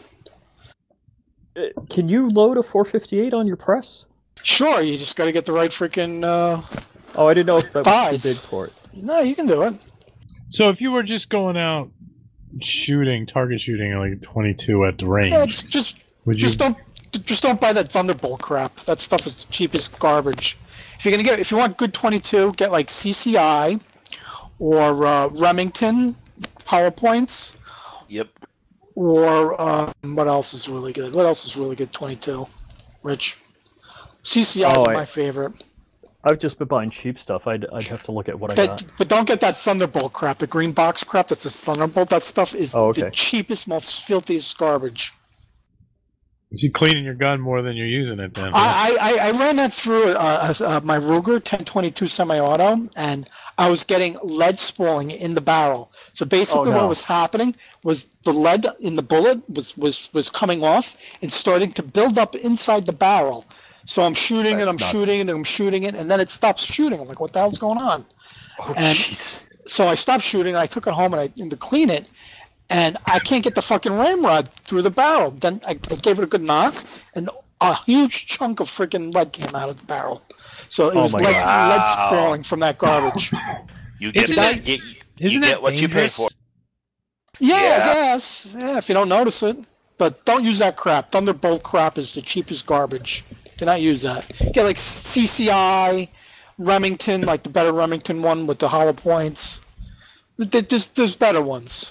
Uh, Can you load a four fifty-eight on your press?
Sure, you just got to get the right freaking. Uh,
Oh, I didn't know if that was
Buys.
too big for it.
no, you can do it.
So if you were just going out shooting, target shooting at like twenty-two at the range,
Yeah, just just,
would you?
just don't just don't buy that Thunderbolt crap. That stuff is the cheapest garbage. If you're gonna get if you want good twenty-two, get like C C I or uh, Remington PowerPoints.
Yep.
Or um, what else is really good? What else is really good? twenty-two, Rich. C C I is
Oh, I-
my favorite.
I've just been buying cheap stuff. I'd I'd have to look at what I
That,
got.
but don't get that Thunderbolt crap. The green box crap that says Thunderbolt. That stuff is
Oh, okay.
the cheapest, most filthiest garbage.
You're cleaning your gun more than you're using it then. huh?
I, I, I ran that through uh, uh, my Ruger ten twenty-two semi-auto, and I was getting lead spalling in the barrel. So basically,
Oh, no.
what was happening was the lead in the bullet was, was, was coming off and starting to build up inside the barrel. So I'm shooting and
That's
I'm
nuts.
shooting and I'm shooting it, and then it stops shooting. I'm like, what the hell's going on?
Oh,
and
jeez.
so I stopped shooting, and I took it home and I and to clean it, and I can't get the fucking ramrod through the barrel. Then I, I gave it a good knock, and a huge chunk of freaking lead came out of the barrel. So it
Oh
was
my
lead,
God.
lead spalling from that garbage.
You get,
Isn't
that,
that-
you,
isn't
you
that
get what you pay
dangerous?
for.
Yeah,
Yeah.
I guess. Yeah, if you don't notice it. But don't use that crap. Thunderbolt crap is the cheapest garbage. Do not use that. Get like C C I, Remington, like the better Remington one with the hollow points. There- There's, there's better ones.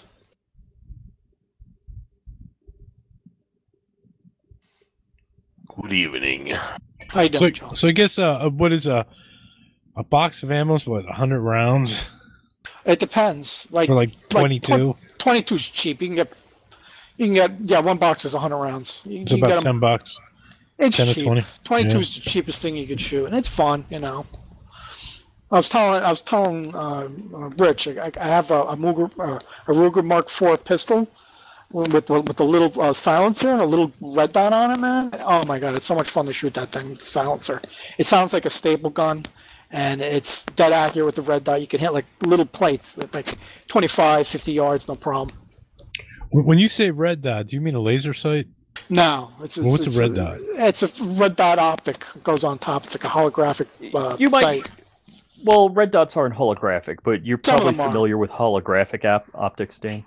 Good evening.
How you
So,
doing, John?
so I guess uh, uh, what is a a box of ammo? Is what, one hundred rounds
It depends. Like
for like twenty-two?
twenty-two is cheap. You can get, you can get, yeah, one box is one hundred rounds. You,
It's
you
about
get 'em-
ten bucks.
It's
ten to
cheap.
twenty.
twenty-two
Yeah.
is the cheapest thing you could shoot, and it's fun, you know. I was telling, I was telling uh, uh, Rich, I, I have a, a, Ruger, uh, a Ruger Mark four pistol with with, with a little uh, silencer and a little red dot on it, man. Oh my god, it's so much fun to shoot that thing with the silencer. It sounds like a staple gun, and it's dead accurate with the red dot. You can hit like little plates, that like twenty-five, fifty yards, no problem.
When when you say red dot, do you mean a laser sight?
No, it's, it's
Well, what's
it's,
a red dot?
It's a red dot optic goes on top. It's like a holographic uh,
You might-
sight.
Well, red dots aren't holographic, but you're
Some of
probably
them are.
familiar with holographic ap- optics, Dane.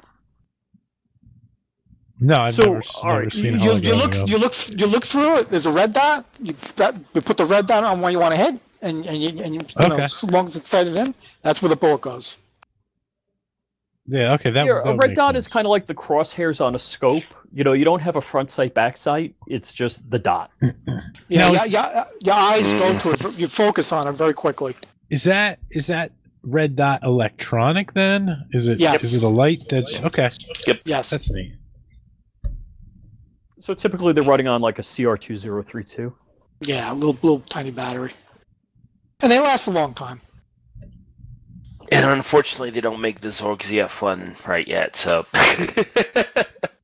No, I've
So,
never, s-
all
never
right,
seen
You,
a
you, you
hologram
look
of.
you look you look through it. There's a red dot. You, that, you put the red dot on where you want to hit. and and you, and you, you know,
Okay.
as long as it's sighted in, that's where the bullet goes.
Yeah, okay, that,
yeah,
that
a
would
red
make
dot
sense.
is kind of like the crosshairs on a scope. You know, you don't have a front sight, back sight. It's just the dot.
Yeah,
Now,
yeah,
is-
yeah, your eyes go to it. You focus on it very quickly.
Is that is that red dot electronic then? Is it
Yes.
is it a light that's okay?
Yep.
Yes.
That's neat.
So typically they're running on like a C R two zero three two.
Yeah, a little, little tiny battery, and they last a long time.
And unfortunately, they don't make the Zorg Z F one right yet, so.
The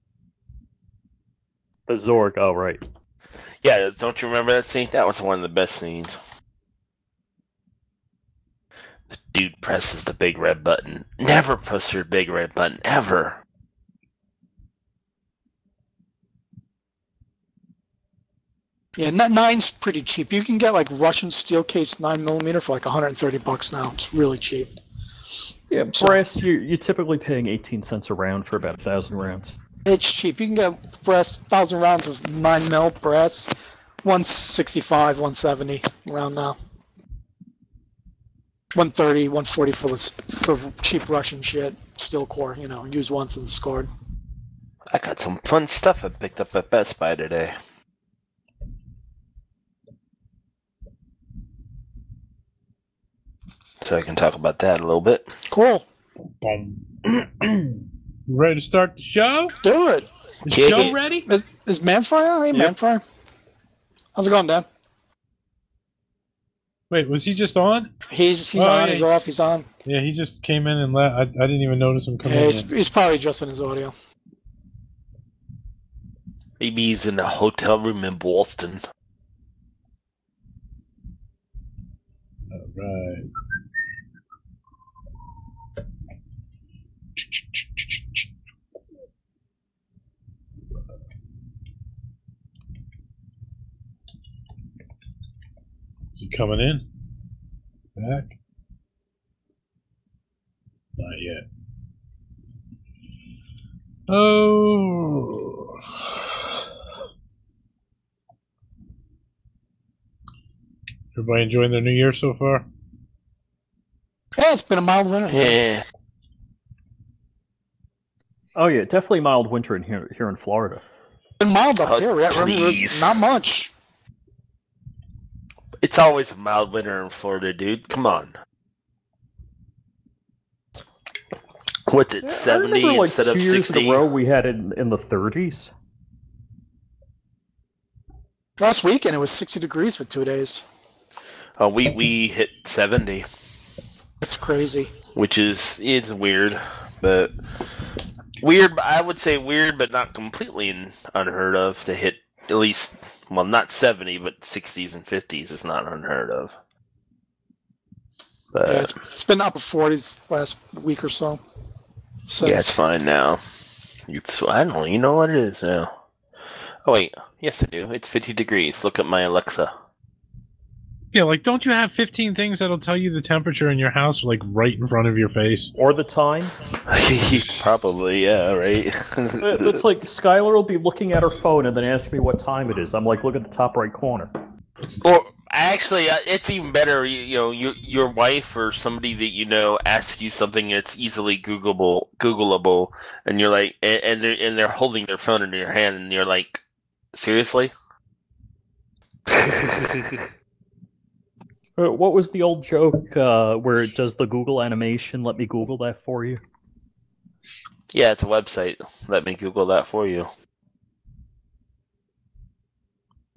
Zorg, oh right.
Yeah, don't you remember that scene? That was one of the best scenes. The dude presses the big red button. Never press your big red button, ever.
Yeah, n- nine's pretty cheap. You can get like Russian steel case nine millimeter for like one hundred thirty bucks now. It's really cheap.
Yeah,
So-
brass, you're, you're typically paying eighteen cents a round for about a thousand rounds.
It's cheap. You can get brass thousand rounds of nine mil brass, one sixty five, one seventy around now. One thirty, one forty for the s- for cheap Russian shit, steel core. You know, use once and discard.
I got some fun stuff I picked up at Best Buy today. So I can talk about that a little bit.
Cool.
You ready to start the show?
Do it.
Is the
Yeah.
show ready?
Is is Manfire? Hey,
Yep.
Manfire. How's it going, Dan?
Wait, was he just on?
He's he's
Oh,
on.
yeah.
He's off. He's on.
Yeah, he just came in and left. I, I didn't even notice him coming
Yeah,
in.
he's, he's probably adjusting his audio.
Maybe he's in a hotel room in Boston.
All right. Is he coming in? Back? Not yet. Oh. Everybody enjoying their new year so far?
Yeah, it's been a mild winter.
Yeah.
Oh yeah, definitely mild winter in here here in Florida.
It's been mild up
Oh,
here. Yeah, we're- we're-
please.
not much.
It's always a mild winter in Florida, dude. Come on. What's it,
I
seventy
remember, like,
instead
two
of
years
sixty?
in a row we had it in, in the thirties.
Last weekend it was sixty degrees for two days.
Oh, we, we hit seventy,
That's crazy.
which is it's weird, but weird. I would say weird, but not completely un- unheard of to hit at least. Well, not seventy, but sixties and fifties is not unheard of. But
Yeah, it's, it's been upper forties last week or so. So
yeah, it's fine now. It's, I don't know. You know what it is now. Oh wait, yes I do. It's fifty degrees. Look at my Alexa.
Yeah, like, don't you have fifteen things that'll tell you the temperature in your house, like, right in front of your face?
Or the time.
Probably, yeah, right.
It- It's like Skylar will be looking at her phone and then ask me what time it is. I'm like, look at the top right corner.
Or actually, uh, it's even better. You, you know, your your wife or somebody that you know asks you something that's easily Googleable, Googleable, and you're like, and and they're, and they're holding their phone in your hand, and you're like, seriously?
Uh, What was the old joke uh, where it does the Google animation? Let me Google that for you.
Yeah, it's a website. Let me Google that for you.